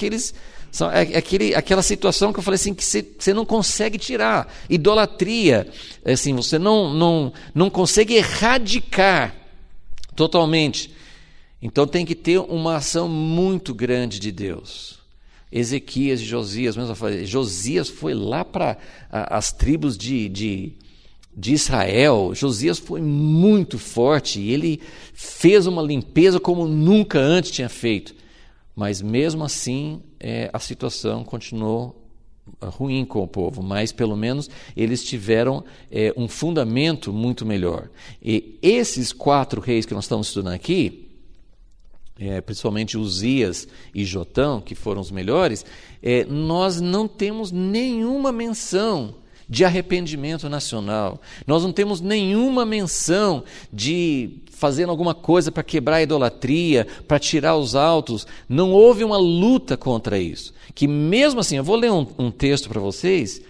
aquela situação que eu falei assim, que você não consegue tirar. Idolatria, assim, você não consegue erradicar totalmente. Então tem que ter uma ação muito grande de Deus. Ezequias e Josias, Josias foi lá para as tribos de Israel. Josias foi muito forte e ele fez uma limpeza como nunca antes tinha feito. Mas mesmo assim, a situação continuou ruim com o povo, mas pelo menos eles tiveram um fundamento muito melhor. E esses 4 reis que nós estamos estudando aqui, principalmente Uzias e Jotão, que foram os melhores, nós não temos nenhuma menção de arrependimento nacional. Nós não temos nenhuma menção de fazendo alguma coisa para quebrar a idolatria, para tirar os altos. Não houve uma luta contra isso. Que mesmo assim, eu vou ler um texto para vocês.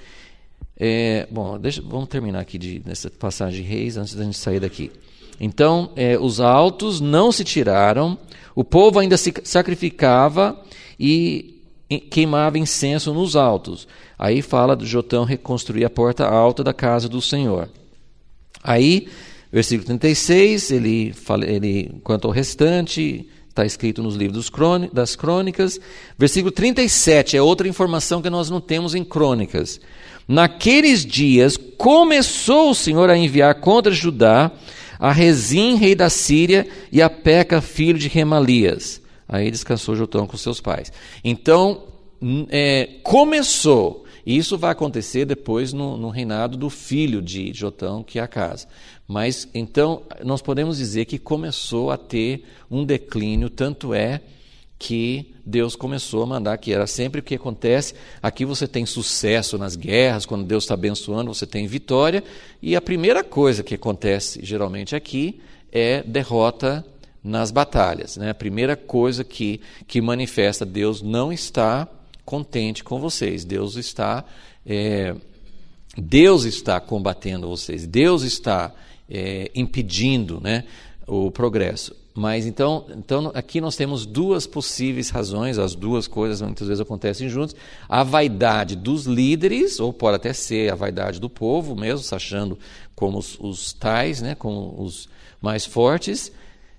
Vamos terminar aqui nessa passagem de Reis, antes da gente sair daqui. Então, os altos não se tiraram, o povo ainda se sacrificava e queimava incenso nos altos. Aí fala de Jotão reconstruir a porta alta da casa do Senhor. Aí, versículo 36, ele quanto ao restante, está escrito nos livros das crônicas. Versículo 37 é outra informação que nós não temos em crônicas. Naqueles dias começou o Senhor a enviar contra Judá a Rezim, rei da Síria, e a Peca, filho de Remalias. Aí descansou Jotão com seus pais. Então, começou. E isso vai acontecer depois no reinado do filho de Jotão, que é Acás. Mas, então, nós podemos dizer que começou a ter um declínio, tanto é que Deus começou a mandar, que era sempre o que acontece. Aqui você tem sucesso nas guerras, quando Deus está abençoando, você tem vitória. E a primeira coisa que acontece, geralmente aqui, é derrota nas batalhas. Né? A primeira coisa que manifesta, Deus não está contente com vocês. Deus está combatendo vocês. Deus está impedindo, né, o progresso. Mas então aqui nós temos 2 possíveis razões, as 2 coisas muitas vezes acontecem juntas. A vaidade dos líderes, ou pode até ser a vaidade do povo mesmo, se achando como os tais, né, como os mais fortes,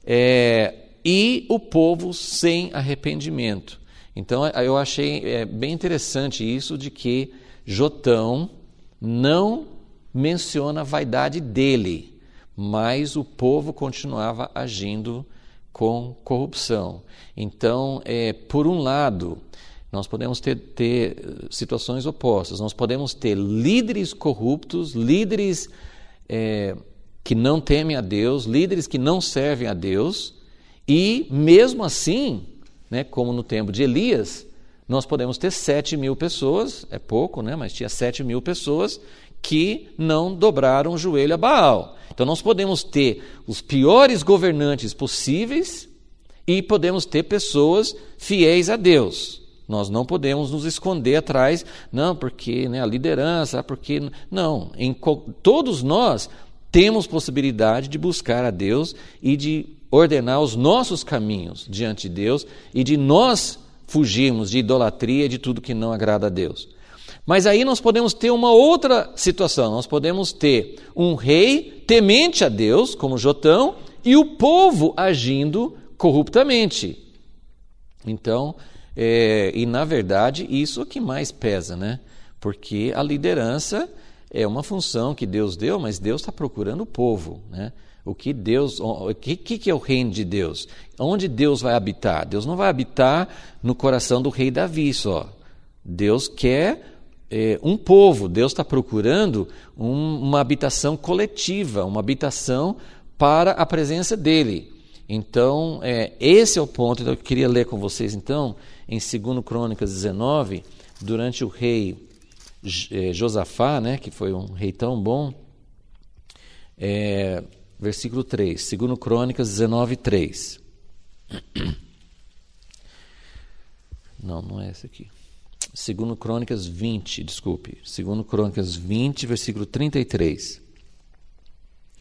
e o povo sem arrependimento. Então eu achei bem interessante isso de que Jotão não menciona a vaidade dele, mas o povo continuava agindo com corrupção. Então, por um lado, nós podemos ter situações opostas. Nós podemos ter líderes corruptos, líderes que não temem a Deus, líderes que não servem a Deus, e mesmo assim, né, como no tempo de Elias, nós podemos ter 7.000 pessoas, é pouco, né, mas tinha 7.000 pessoas que não dobraram o joelho a Baal. Então nós podemos ter os piores governantes possíveis e podemos ter pessoas fiéis a Deus. Nós não podemos nos esconder atrás, não, porque, né, a liderança, porque... Não, todos nós temos possibilidade de buscar a Deus e de ordenar os nossos caminhos diante de Deus e de nós fugirmos de idolatria e de tudo que não agrada a Deus. Mas aí nós podemos ter uma outra situação, nós podemos ter um rei temente a Deus, como Jotão, e o povo agindo corruptamente. Então, e na verdade, isso é o que mais pesa, né? Porque a liderança é uma função que Deus deu, mas Deus está procurando o povo, né? O que é o reino de Deus? Onde Deus vai habitar? Deus não vai habitar no coração do rei Davi só. Deus quer um povo. Deus está procurando uma habitação coletiva, uma habitação para a presença dele. Então, esse é o ponto que eu queria ler com vocês, então, em 2 Crônicas 19, durante o rei Josafá, né, que foi um rei tão bom, versículo 3, 2 Crônicas 19, 3. Não é esse aqui. 2 Crônicas 20, desculpe. 2 Crônicas 20, versículo 33.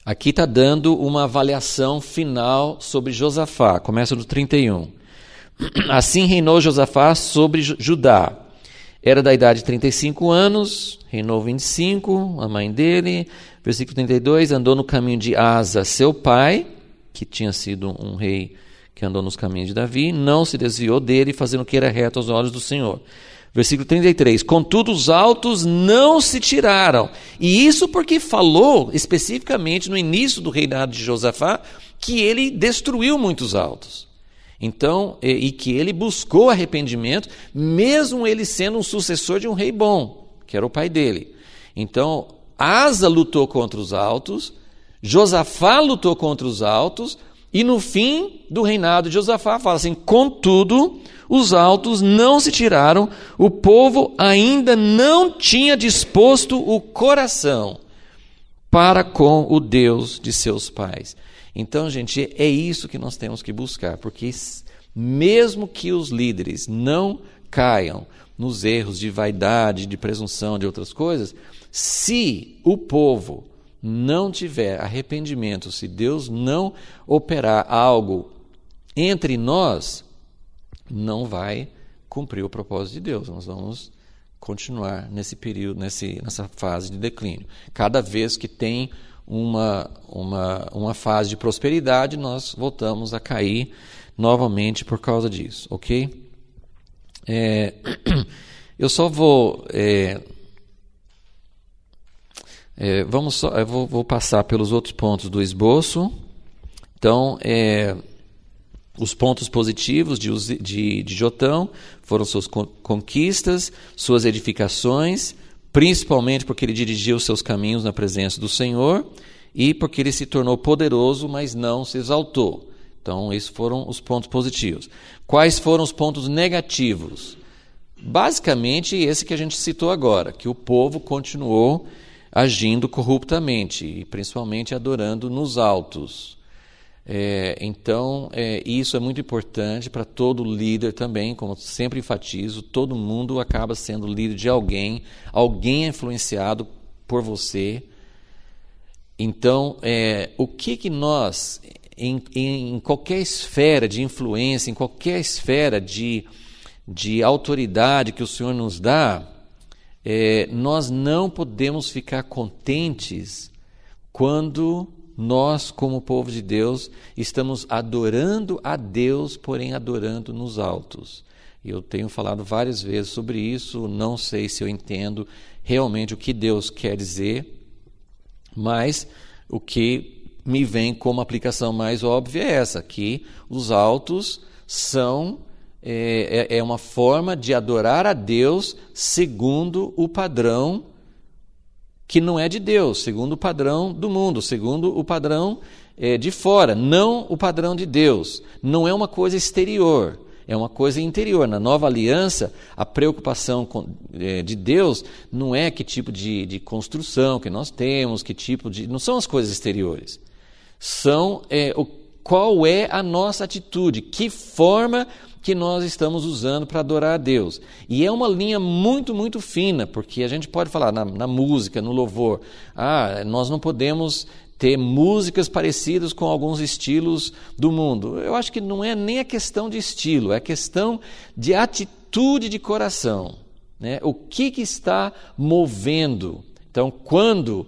Aqui está dando uma avaliação final sobre Josafá. Começa no 31. Assim reinou Josafá sobre Judá. Era da idade de 35 anos, reinou 25, a mãe dele. Versículo 32, andou no caminho de Asa, seu pai, que tinha sido um rei que andou nos caminhos de Davi, não se desviou dele, fazendo o que era reto aos olhos do Senhor. Versículo 33, contudo os altos não se tiraram. E isso porque falou especificamente no início do reinado de Josafá que ele destruiu muitos altos. Então, e que ele buscou arrependimento, mesmo ele sendo um sucessor de um rei bom, que era o pai dele. Então, Asa lutou contra os altos, Josafá lutou contra os altos, e no fim do reinado de Josafá, fala assim, contudo, os altos não se tiraram, o povo ainda não tinha disposto o coração para com o Deus de seus pais. Então, gente, é isso que nós temos que buscar, porque mesmo que os líderes não caiam nos erros de vaidade, de presunção, de outras coisas, se o povo não tiver arrependimento, se Deus não operar algo entre nós, não vai cumprir o propósito de Deus. Nós vamos continuar nesse período, nessa fase de declínio. Cada vez que tem uma fase de prosperidade, nós voltamos a cair novamente por causa disso, ok? Eu só vou... eu vou passar pelos outros pontos do esboço. Então, os pontos positivos de Jotão foram suas conquistas, suas edificações, principalmente porque ele dirigiu seus caminhos na presença do Senhor e porque ele se tornou poderoso, mas não se exaltou. Então, esses foram os pontos positivos. Quais foram os pontos negativos? Basicamente, esse que a gente citou agora, que o povo continuou agindo corruptamente e principalmente adorando nos altos. Então, isso é muito importante para todo líder também, como sempre enfatizo, todo mundo acaba sendo líder de alguém é influenciado por você. Então, o que nós, em qualquer esfera de influência, em qualquer esfera de autoridade que o Senhor nos dá, nós não podemos ficar contentes quando nós, como povo de Deus, estamos adorando a Deus, porém adorando nos altos. Eu tenho falado várias vezes sobre isso, não sei se eu entendo realmente o que Deus quer dizer, mas o que me vem como aplicação mais óbvia é essa, que os altos são... É uma forma de adorar a Deus segundo o padrão que não é de Deus, segundo o padrão do mundo, segundo o padrão de fora, não o padrão de Deus. Não é uma coisa exterior, é uma coisa interior. Na nova aliança, a preocupação de Deus não é que tipo de construção que nós temos, que tipo de... Não são as coisas exteriores. São qual é a nossa atitude, que forma que nós estamos usando para adorar a Deus. E é uma linha muito, muito fina, porque a gente pode falar na música, no louvor, nós não podemos ter músicas parecidas com alguns estilos do mundo. Eu acho que não é nem a questão de estilo, é a questão de atitude de coração, né? O que está movendo? Então, quando...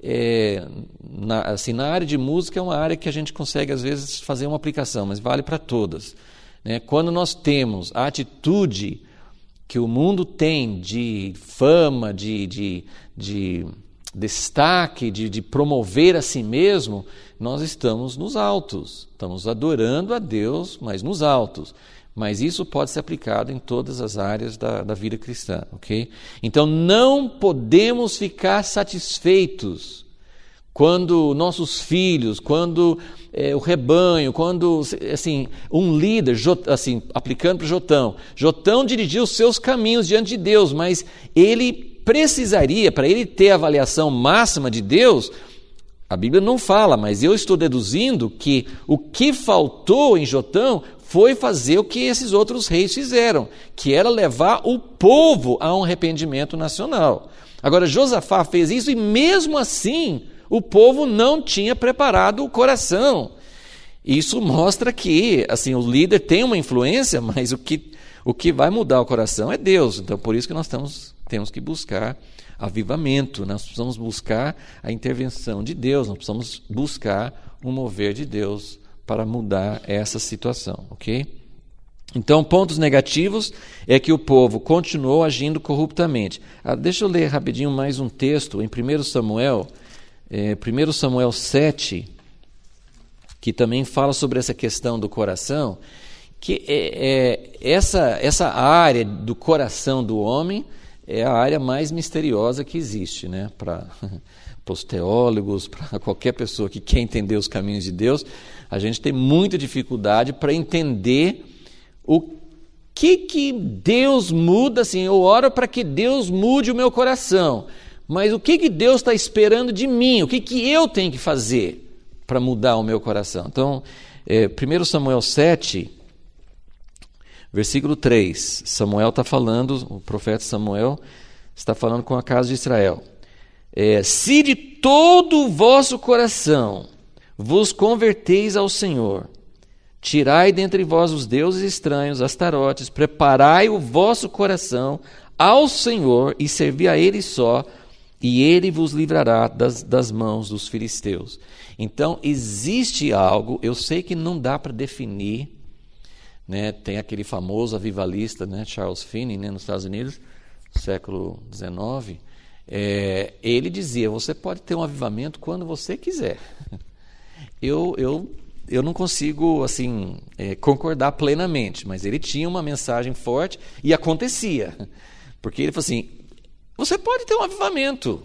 na área de música é uma área que a gente consegue às vezes fazer uma aplicação, mas vale para todas, né? Quando nós temos a atitude que o mundo tem de fama, de destaque, de promover a si mesmo, nós estamos nos altos, estamos adorando a Deus, mas nos altos. Mas isso pode ser aplicado em todas as áreas da vida cristã, ok? Então não podemos ficar satisfeitos quando nossos filhos, quando o rebanho, quando assim, um líder, assim, aplicando para Jotão dirigiu os seus caminhos diante de Deus, mas ele precisaria, para ele ter a avaliação máxima de Deus, a Bíblia não fala, mas eu estou deduzindo que o que faltou em Jotão foi fazer o que esses outros reis fizeram, que era levar o povo a um arrependimento nacional. Agora, Josafá fez isso e mesmo assim o povo não tinha preparado o coração. Isso mostra que, assim, o líder tem uma influência, mas o que vai mudar o coração é Deus. Então, por isso que nós temos que buscar avivamento, nós precisamos buscar a intervenção de Deus, nós precisamos buscar o mover de Deus para mudar essa situação, ok? Então, pontos negativos é que o povo continuou agindo corruptamente. Deixa eu ler rapidinho mais um texto em 1 Samuel, 1 Samuel 7, que também fala sobre essa questão do coração, que essa área do coração do homem é a área mais misteriosa que existe, né? Para os teólogos, para qualquer pessoa que quer entender os caminhos de Deus, a gente tem muita dificuldade para entender o que Deus muda. Assim, eu oro para que Deus mude o meu coração, mas o que Deus está esperando de mim? O que eu tenho que fazer para mudar o meu coração? Então, 1 Samuel 7, versículo 3, Samuel está falando, o profeta Samuel está falando com a casa de Israel. Se de todo o vosso coração vos converteis ao Senhor, tirai dentre vós os deuses estranhos, astarotes, preparai o vosso coração ao Senhor e servi a Ele só, e Ele vos livrará das mãos dos filisteus. Então, existe algo, eu sei que não dá para definir, né? Tem aquele famoso avivalista, né, Charles Finney, né, nos Estados Unidos, século XIX, ele dizia, você pode ter um avivamento quando você quiser. Eu não consigo, assim, concordar plenamente, mas ele tinha uma mensagem forte e acontecia. Porque ele falou assim, você pode ter um avivamento,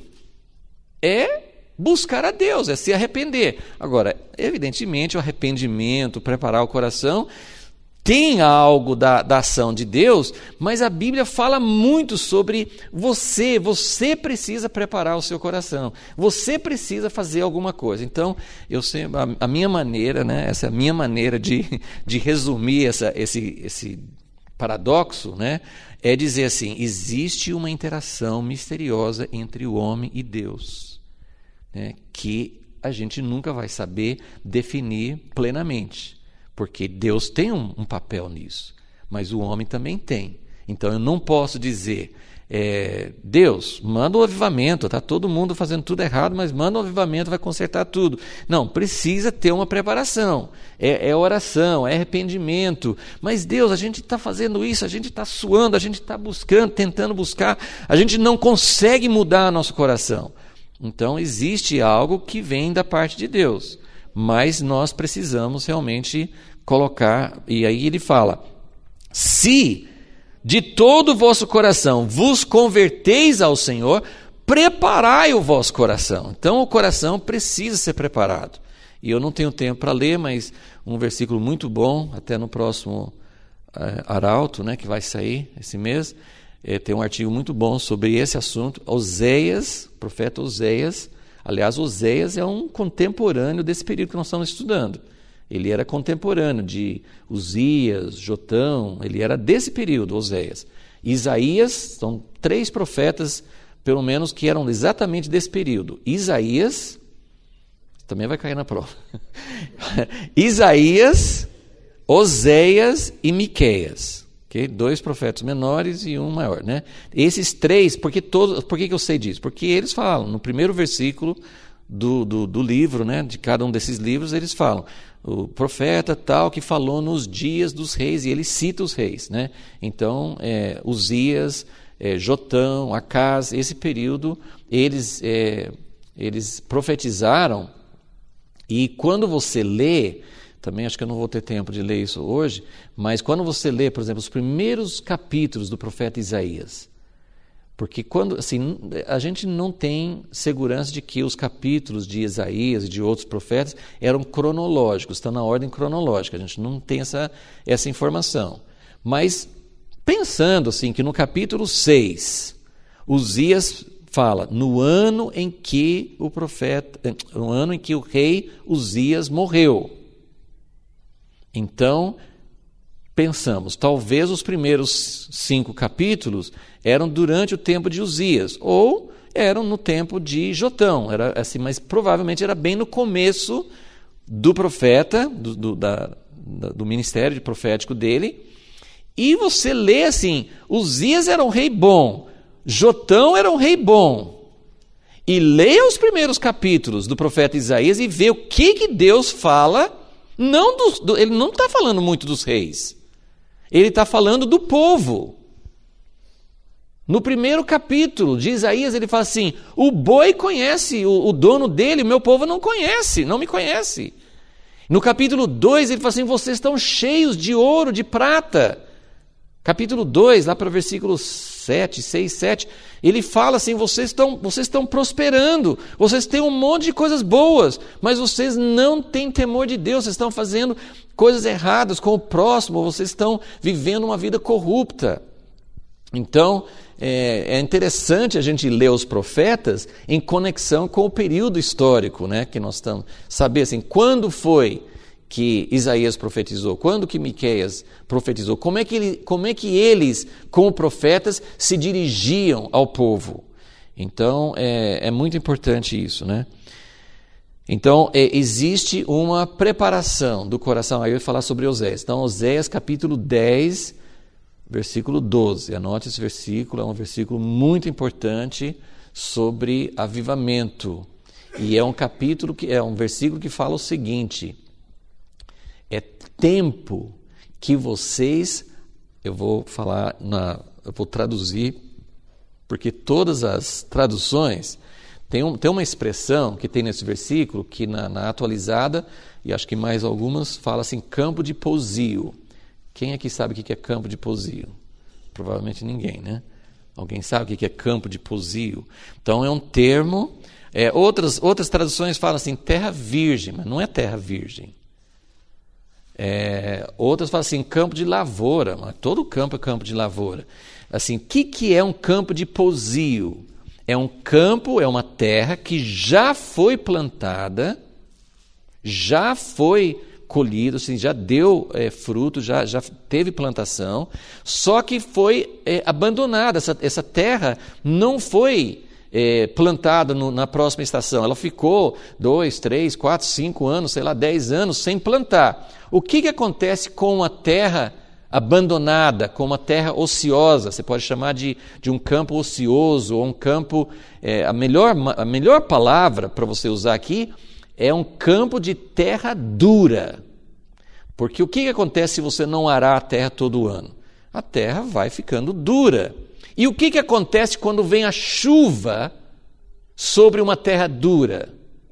buscar a Deus, se arrepender. Agora, evidentemente, o arrependimento, preparar o coração, tem algo da ação de Deus, mas a Bíblia fala muito sobre você precisa preparar o seu coração, você precisa fazer alguma coisa. Então, a minha maneira, né, essa é a minha maneira de resumir esse paradoxo, né, é dizer assim, existe uma interação misteriosa entre o homem e Deus, né, que a gente nunca vai saber definir plenamente. Porque Deus tem um papel nisso, mas o homem também tem. Então eu não posso dizer, Deus, manda o avivamento, está todo mundo fazendo tudo errado, mas manda o avivamento, vai consertar tudo. Não, precisa ter uma preparação, é oração, é arrependimento. Mas Deus, a gente está fazendo isso, a gente está suando, a gente está buscando, tentando buscar, a gente não consegue mudar nosso coração. Então existe algo que vem da parte de Deus. Mas nós precisamos realmente colocar, e aí ele fala, se de todo o vosso coração vos converteis ao Senhor, preparai o vosso coração. Então o coração precisa ser preparado. E eu não tenho tempo para ler, mas um versículo muito bom, até no próximo Arauto, né, que vai sair esse mês, tem um artigo muito bom sobre esse assunto. Oséias, profeta Oséias. Aliás, Oséias é um contemporâneo desse período que nós estamos estudando. Ele era contemporâneo de Uzias, Jotão, ele era desse período, Oséias. Isaías, são 3 profetas, pelo menos, que eram exatamente desse período. Isaías, também vai cair na prova. Isaías, Oséias e Miqueias. Okay? 2 profetas menores e um maior, né? Esses 3, por que eu sei disso? Porque eles falam, no primeiro versículo do livro, né, de cada um desses livros, eles falam, o profeta tal que falou nos dias dos reis, e ele cita os reis, né? Então, Uzias, Jotão, Acaz, esse período, eles profetizaram, e quando você lê, também acho que eu não vou ter tempo de ler isso hoje, mas quando você lê, por exemplo, os primeiros capítulos do profeta Isaías, porque a gente não tem segurança de que os capítulos de Isaías e de outros profetas eram cronológicos, estão na ordem cronológica, a gente não tem essa informação. Mas pensando assim, que no capítulo 6, Uzias fala, no ano em que o rei Uzias morreu. Então, pensamos, talvez os primeiros 5 capítulos eram durante o tempo de Uzias, ou eram no tempo de Jotão, era assim, mas provavelmente era bem no começo do profeta, do ministério profético dele. E você lê assim, Uzias era um rei bom, Jotão era um rei bom. E leia os primeiros capítulos do profeta Isaías e vê o que Deus fala. Ele não está falando muito dos reis, ele está falando do povo. No primeiro capítulo de Isaías ele fala assim, o boi conhece o dono dele, o meu povo não conhece, não me conhece. No capítulo 2 ele fala assim, vocês estão cheios de ouro, de prata. Capítulo 2, lá para o versículo 6, 7, ele fala assim, vocês estão prosperando, vocês têm um monte de coisas boas, mas vocês não têm temor de Deus, vocês estão fazendo coisas erradas com o próximo, vocês estão vivendo uma vida corrupta. Então, é interessante a gente ler os profetas em conexão com o período histórico, né, que nós estamos, saber assim, quando foi que Isaías profetizou, quando que Miqueias profetizou, como é que eles, como profetas, se dirigiam ao povo. Então, é muito importante isso, né? Então, existe uma preparação do coração. Aí eu vou falar sobre Oséias. Então, Oséias capítulo 10, versículo 12. Anote esse versículo, é um versículo muito importante sobre avivamento. E é um versículo que fala o seguinte: é tempo que vocês, eu vou traduzir, porque todas as traduções, tem uma expressão que tem nesse versículo, que na atualizada, e acho que mais algumas, fala assim, campo de pousio. Quem aqui sabe o que é campo de pousio? Provavelmente ninguém, né? Alguém sabe o que é campo de pousio? Então é um termo, outras traduções falam assim, terra virgem, mas não é terra virgem. Outras falam assim, campo de lavoura, mas todo campo é campo de lavoura. Assim, o que é um campo de pousio? É um campo, é uma terra que já foi plantada, já foi colhido, assim, já deu fruto, já teve plantação, só que foi abandonada. Essa terra não foi plantada na próxima estação, ela ficou 2, 3, 4, 5 anos, 10 anos sem plantar. O que acontece com uma terra abandonada, com uma terra ociosa? Você pode chamar de um campo ocioso, ou um campo, a melhor palavra para você usar aqui é um campo de terra dura. Porque o que acontece se você não arar a terra todo ano? A terra vai ficando dura. E o que acontece quando vem a chuva sobre uma terra dura?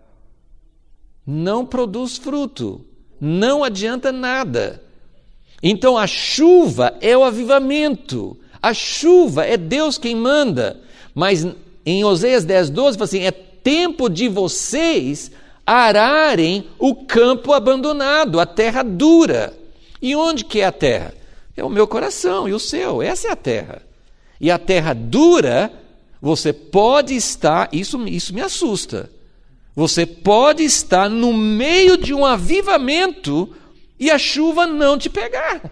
Não produz fruto, não adianta nada. Então a chuva é o avivamento, a chuva é Deus quem manda. Mas em Oséias 10:12 fala assim, é tempo de vocês ararem o campo abandonado, a terra dura. E onde que é a terra? É o meu coração e o seu, essa é a terra. E a terra dura, você pode estar, isso me assusta, você pode estar no meio de um avivamento e a chuva não te pegar,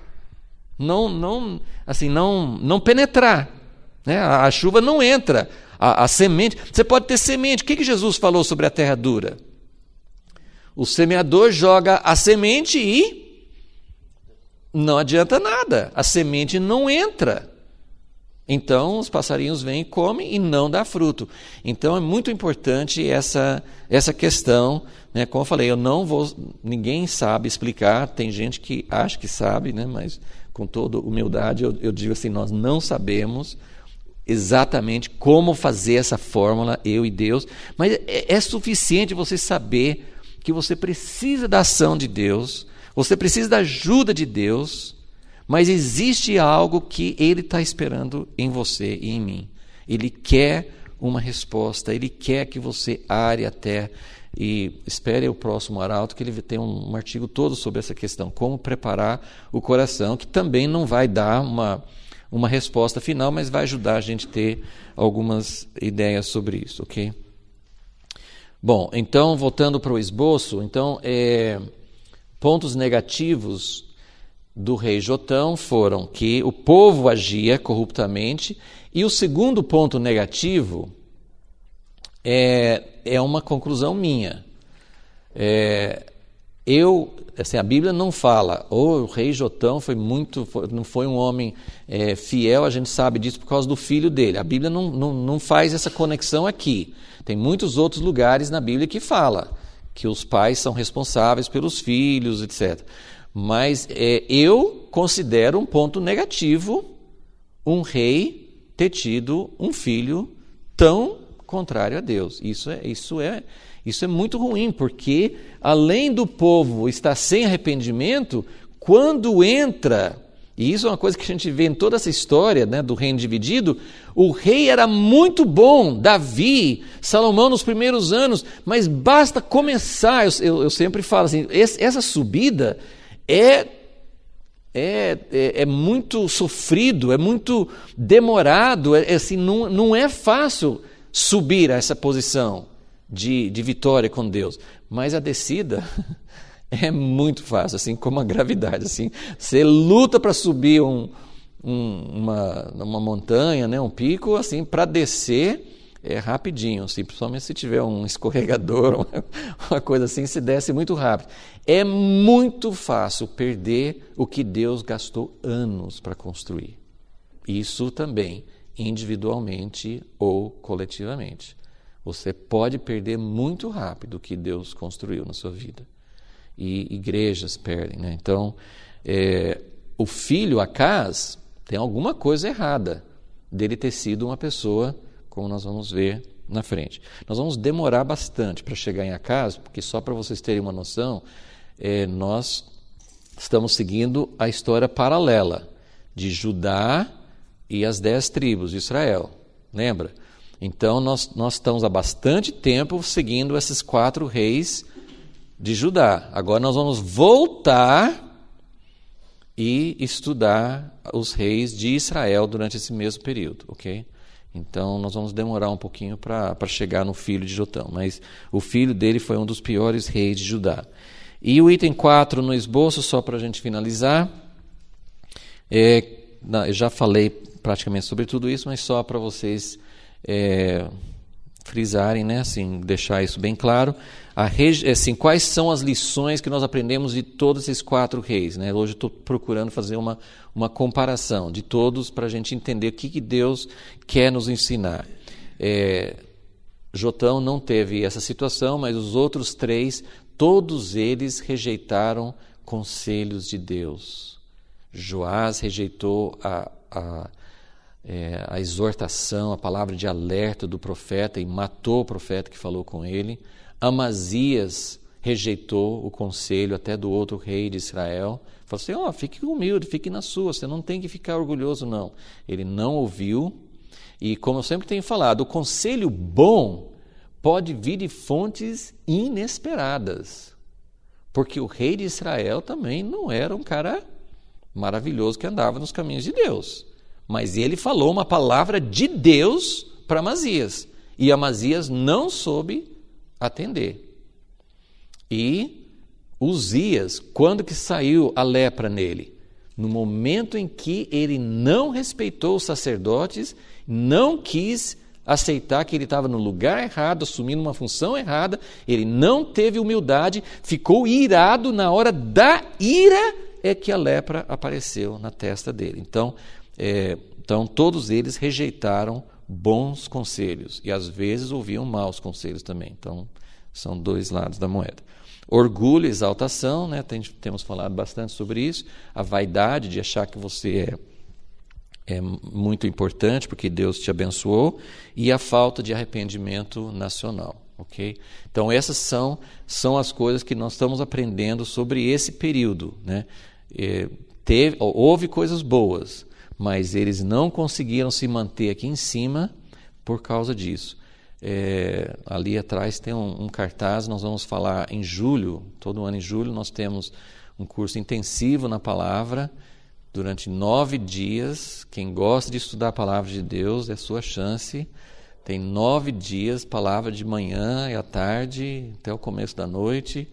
não penetrar, né? A chuva não entra, a semente, você pode ter semente. O que Jesus falou sobre a terra dura? O semeador joga a semente e não adianta nada, a semente não entra. Então os passarinhos vêm e comem e não dá fruto. Então é muito importante essa questão, né? Como eu falei, ninguém sabe explicar, tem gente que acha que sabe, né? Mas com toda humildade eu digo assim, nós não sabemos exatamente como fazer essa fórmula, eu e Deus, mas é suficiente você saber que você precisa da ação de Deus, você precisa da ajuda de Deus, mas existe algo que Ele está esperando em você e em mim. Ele quer uma resposta, Ele quer que você are a terra. E espere o próximo Arauto, que ele tem um artigo todo sobre essa questão, como preparar o coração, que também não vai dar uma resposta final, mas vai ajudar a gente a ter algumas ideias sobre isso, ok? Bom, então, voltando para o esboço, então, pontos negativos do rei Jotão foram que o povo agia corruptamente, e o segundo ponto negativo é uma conclusão minha. A Bíblia não fala, o rei Jotão não foi um homem fiel, a gente sabe disso por causa do filho dele. A Bíblia não faz essa conexão aqui. Tem muitos outros lugares na Bíblia que fala que os pais são responsáveis pelos filhos, etc. Mas eu considero um ponto negativo um rei ter tido um filho tão contrário a Deus. Isso é muito ruim, porque além do povo estar sem arrependimento, quando entra, e isso é uma coisa que a gente vê em toda essa história, né, do reino dividido, o rei era muito bom, Davi, Salomão nos primeiros anos, mas basta começar, eu sempre falo assim, essa subida é muito sofrido, é muito demorado, assim, não é fácil subir a essa posição de vitória com Deus, mas a descida é muito fácil, assim como a gravidade. Assim, você luta para subir uma montanha, né, um pico, assim, para descer é rapidinho, assim, principalmente se tiver um escorregador, uma coisa assim, se desce muito rápido. É muito fácil perder o que Deus gastou anos para construir. Isso também, individualmente ou coletivamente. Você pode perder muito rápido o que Deus construiu na sua vida. E igrejas perdem, né? Então, o filho Acaz tem alguma coisa errada dele ter sido uma pessoa, como nós vamos ver na frente. Nós vamos demorar bastante para chegar em Acaz, porque só para vocês terem uma noção, nós estamos seguindo a história paralela de Judá e as 10 tribos de Israel. Lembra? Então, nós estamos há bastante tempo seguindo esses 4 reis de Judá. Agora nós vamos voltar e estudar os reis de Israel durante esse mesmo período, ok? Então, nós vamos demorar um pouquinho para chegar no filho de Jotão, mas o filho dele foi um dos piores reis de Judá. E o item 4 no esboço, só para a gente finalizar, eu já falei praticamente sobre tudo isso, mas só para vocês frisarem, né, assim, deixar isso bem claro. Assim, quais são as lições que nós aprendemos de todos esses 4 reis? Né? Hoje eu estou procurando fazer uma comparação de todos para a gente entender o que Deus quer nos ensinar. Jotão não teve essa situação, mas os outros 3, todos eles rejeitaram conselhos de Deus. Joás rejeitou a exortação, a palavra de alerta do profeta e matou o profeta que falou com ele. Amazias rejeitou o conselho até do outro rei de Israel. Falou assim, fique humilde, fique na sua, você não tem que ficar orgulhoso não. Ele não ouviu e, como eu sempre tenho falado, o conselho bom pode vir de fontes inesperadas. Porque o rei de Israel também não era um cara maravilhoso que andava nos caminhos de Deus. Mas ele falou uma palavra de Deus para Amazias. E Amazias não soube atender. E Uzias, quando que saiu a lepra nele? No momento em que ele não respeitou os sacerdotes, não quis aceitar que ele estava no lugar errado, assumindo uma função errada, ele não teve humildade, ficou irado, na hora da ira é que a lepra apareceu na testa dele. Então, todos eles rejeitaram bons conselhos e, às vezes, ouviam maus conselhos também. Então, são 2 lados da moeda. Orgulho, exaltação, né? Temos falado bastante sobre isso. A vaidade de achar que você é muito importante porque Deus te abençoou. E a falta de arrependimento nacional. Okay? Então, essas são as coisas que nós estamos aprendendo sobre esse período. Né? Houve coisas boas, mas eles não conseguiram se manter aqui em cima por causa disso. Ali atrás tem um cartaz, nós vamos falar em julho, todo ano em julho nós temos um curso intensivo na palavra, durante 9 dias. Quem gosta de estudar a palavra de Deus, é a sua chance. Tem 9 dias, palavra de manhã e à tarde, até o começo da noite.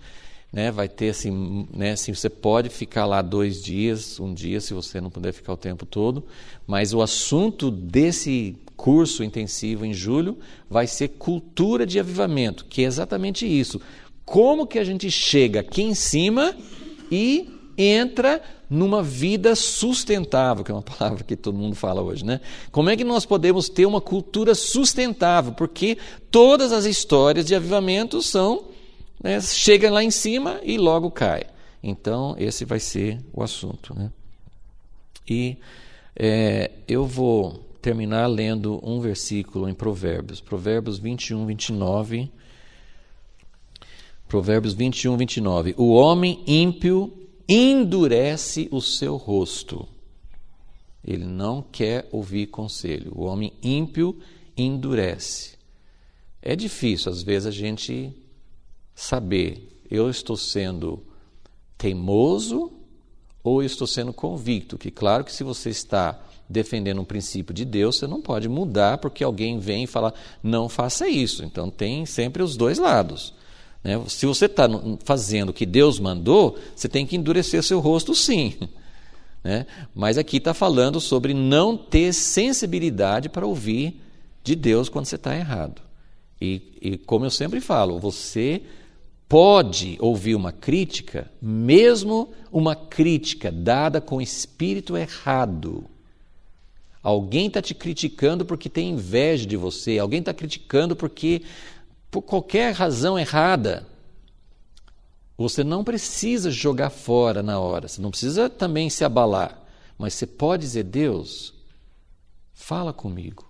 né? Vai ter assim, né? Assim, você pode ficar lá 2 dias, um dia, se você não puder ficar o tempo todo, mas o assunto desse curso intensivo em julho vai ser cultura de avivamento, que é exatamente isso. Como que a gente chega aqui em cima e entra numa vida sustentável, que é uma palavra que todo mundo fala hoje, né? Como é que nós podemos ter uma cultura sustentável? Porque todas as histórias de avivamento são, né, chega lá em cima e logo cai. Então, esse vai ser o assunto, né? E eu vou terminar lendo um versículo em Provérbios 21, 29. Provérbios 21, 29. O homem ímpio endurece o seu rosto. Ele não quer ouvir conselho. O homem ímpio endurece. É difícil, às vezes, a gente saber, eu estou sendo teimoso ou eu estou sendo convicto. Que claro que se você está defendendo um princípio de Deus, você não pode mudar porque alguém vem e fala, não faça isso. Então tem sempre os dois lados. Né? Se você está fazendo o que Deus mandou, você tem que endurecer seu rosto, sim. Né? Mas aqui está falando sobre não ter sensibilidade para ouvir de Deus quando você está errado. E como eu sempre falo, você pode ouvir uma crítica, mesmo uma crítica dada com espírito errado. Alguém está te criticando porque tem inveja de você, alguém está criticando porque por qualquer razão errada. Você não precisa jogar fora na hora, você não precisa também se abalar, mas você pode dizer, Deus, fala comigo.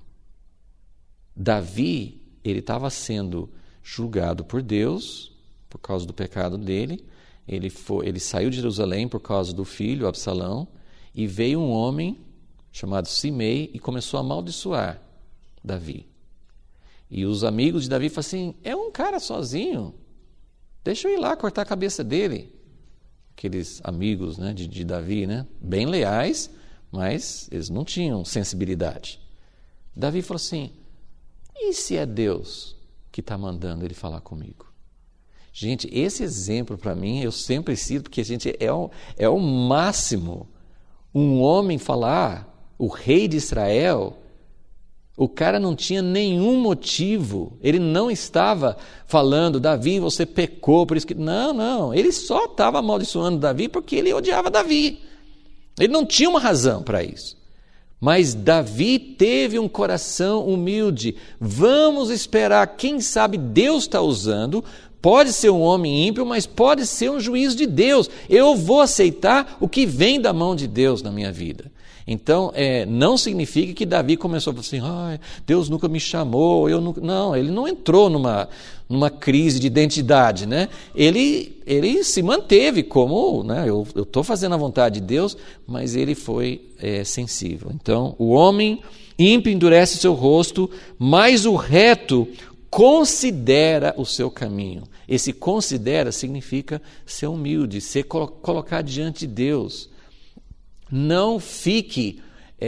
Davi, ele estava sendo julgado por Deus, por causa do pecado dele, ele saiu de Jerusalém por causa do filho, Absalão, e veio um homem chamado Simei e começou a amaldiçoar Davi. E os amigos de Davi falaram assim, é um cara sozinho, deixa eu ir lá cortar a cabeça dele. Aqueles amigos, né, de Davi, né, bem leais, mas eles não tinham sensibilidade. Davi falou assim, e se é Deus que está mandando ele falar comigo? Gente, esse exemplo para mim, eu sempre cito, porque gente, é o máximo. Um homem falar, o rei de Israel, o cara não tinha nenhum motivo, ele não estava falando, Davi, você pecou, por isso que... Não, ele só estava amaldiçoando Davi porque ele odiava Davi. Ele não tinha uma razão para isso. Mas Davi teve um coração humilde. Vamos esperar, quem sabe Deus está usando, pode ser um homem ímpio, mas pode ser um juiz de Deus. Eu vou aceitar o que vem da mão de Deus na minha vida. Então, não significa que Davi começou a falar assim, Deus nunca me chamou, eu nunca... Não, ele não entrou numa crise de identidade, né? Ele se manteve como, né, eu estou fazendo a vontade de Deus, mas ele foi sensível. Então, o homem ímpio endurece seu rosto, mas o reto considera o seu caminho. Esse considera significa ser humilde, ser colocar diante de Deus. Não fique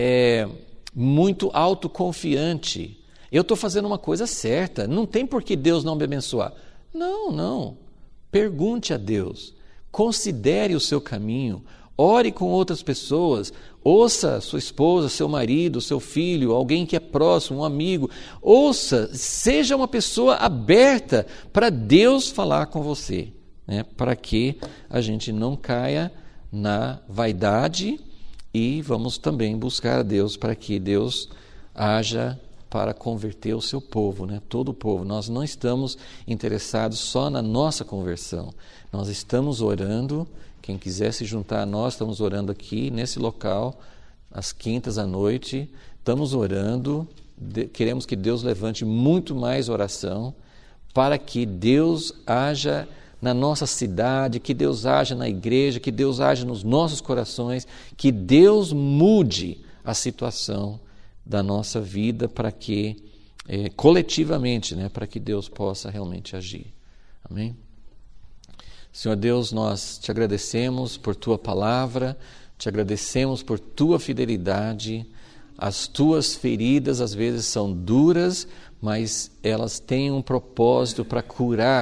muito autoconfiante. Eu estou fazendo uma coisa certa, não tem por que Deus não me abençoar. Não. Pergunte a Deus, considere o seu caminho, ore com outras pessoas, ouça sua esposa, seu marido, seu filho, alguém que é próximo, um amigo. Ouça, seja uma pessoa aberta para Deus falar com você, né? Para que a gente não caia na vaidade. E vamos também buscar a Deus para que Deus haja para converter o seu povo, né? Todo o povo. Nós não estamos interessados só na nossa conversão. Nós estamos orando, quem quiser se juntar a nós, estamos orando aqui nesse local, às quintas à noite, estamos orando, queremos que Deus levante muito mais oração para que Deus haja na nossa cidade, que Deus haja na igreja, que Deus haja nos nossos corações, que Deus mude a situação da nossa vida para que, coletivamente, né, para que Deus possa realmente agir. Amém? Senhor Deus, nós te agradecemos por Tua palavra, te agradecemos por Tua fidelidade. As Tuas feridas às vezes são duras, mas elas têm um propósito para curar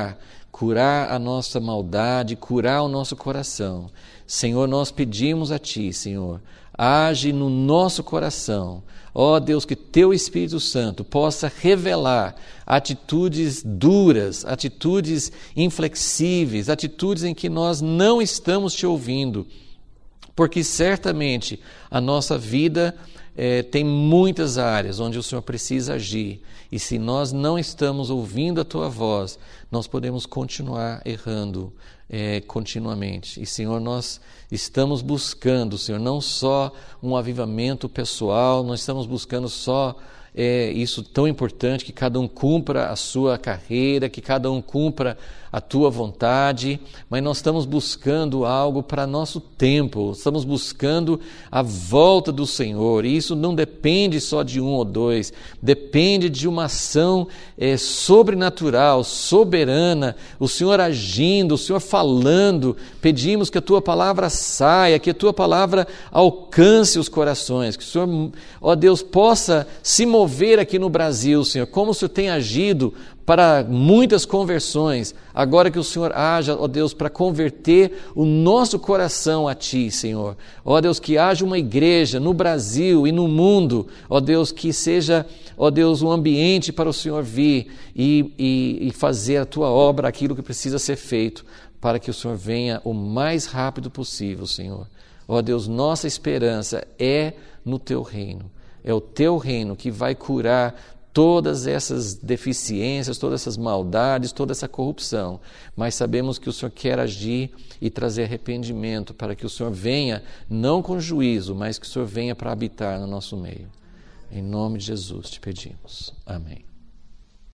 curar a nossa maldade, curar o nosso coração. Senhor, nós pedimos a Ti, Senhor, age no nosso coração. Ó Deus, que Teu Espírito Santo possa revelar atitudes duras, atitudes inflexíveis, atitudes em que nós não estamos Te ouvindo, porque certamente a nossa vida tem muitas áreas onde o Senhor precisa agir, e se nós não estamos ouvindo a Tua voz, nós podemos continuar errando continuamente. E Senhor, nós estamos buscando, Senhor, não só um avivamento pessoal, nós estamos buscando só isso tão importante, que cada um cumpra a sua carreira, que cada um cumpra a Tua vontade, mas nós estamos buscando algo para nosso tempo, estamos buscando a volta do Senhor, e isso não depende só de um ou dois, depende de uma ação sobrenatural, soberana, o Senhor agindo, o Senhor falando. Pedimos que a Tua palavra saia, que a Tua palavra alcance os corações, que o Senhor, ó Deus, possa se mover aqui no Brasil, Senhor, como o Senhor tem agido para muitas conversões, agora que o Senhor haja, ó Deus, para converter o nosso coração a Ti, Senhor. Ó Deus, que haja uma igreja no Brasil e no mundo, ó Deus, que seja, ó Deus, um ambiente para o Senhor vir e fazer a Tua obra, aquilo que precisa ser feito, para que o Senhor venha o mais rápido possível, Senhor. Ó Deus, nossa esperança é no Teu reino. É o Teu reino que vai curar todas essas deficiências, todas essas maldades, toda essa corrupção. Mas sabemos que o Senhor quer agir e trazer arrependimento, para que o Senhor venha, não com juízo, mas que o Senhor venha para habitar no nosso meio. Em nome de Jesus te pedimos. Amém.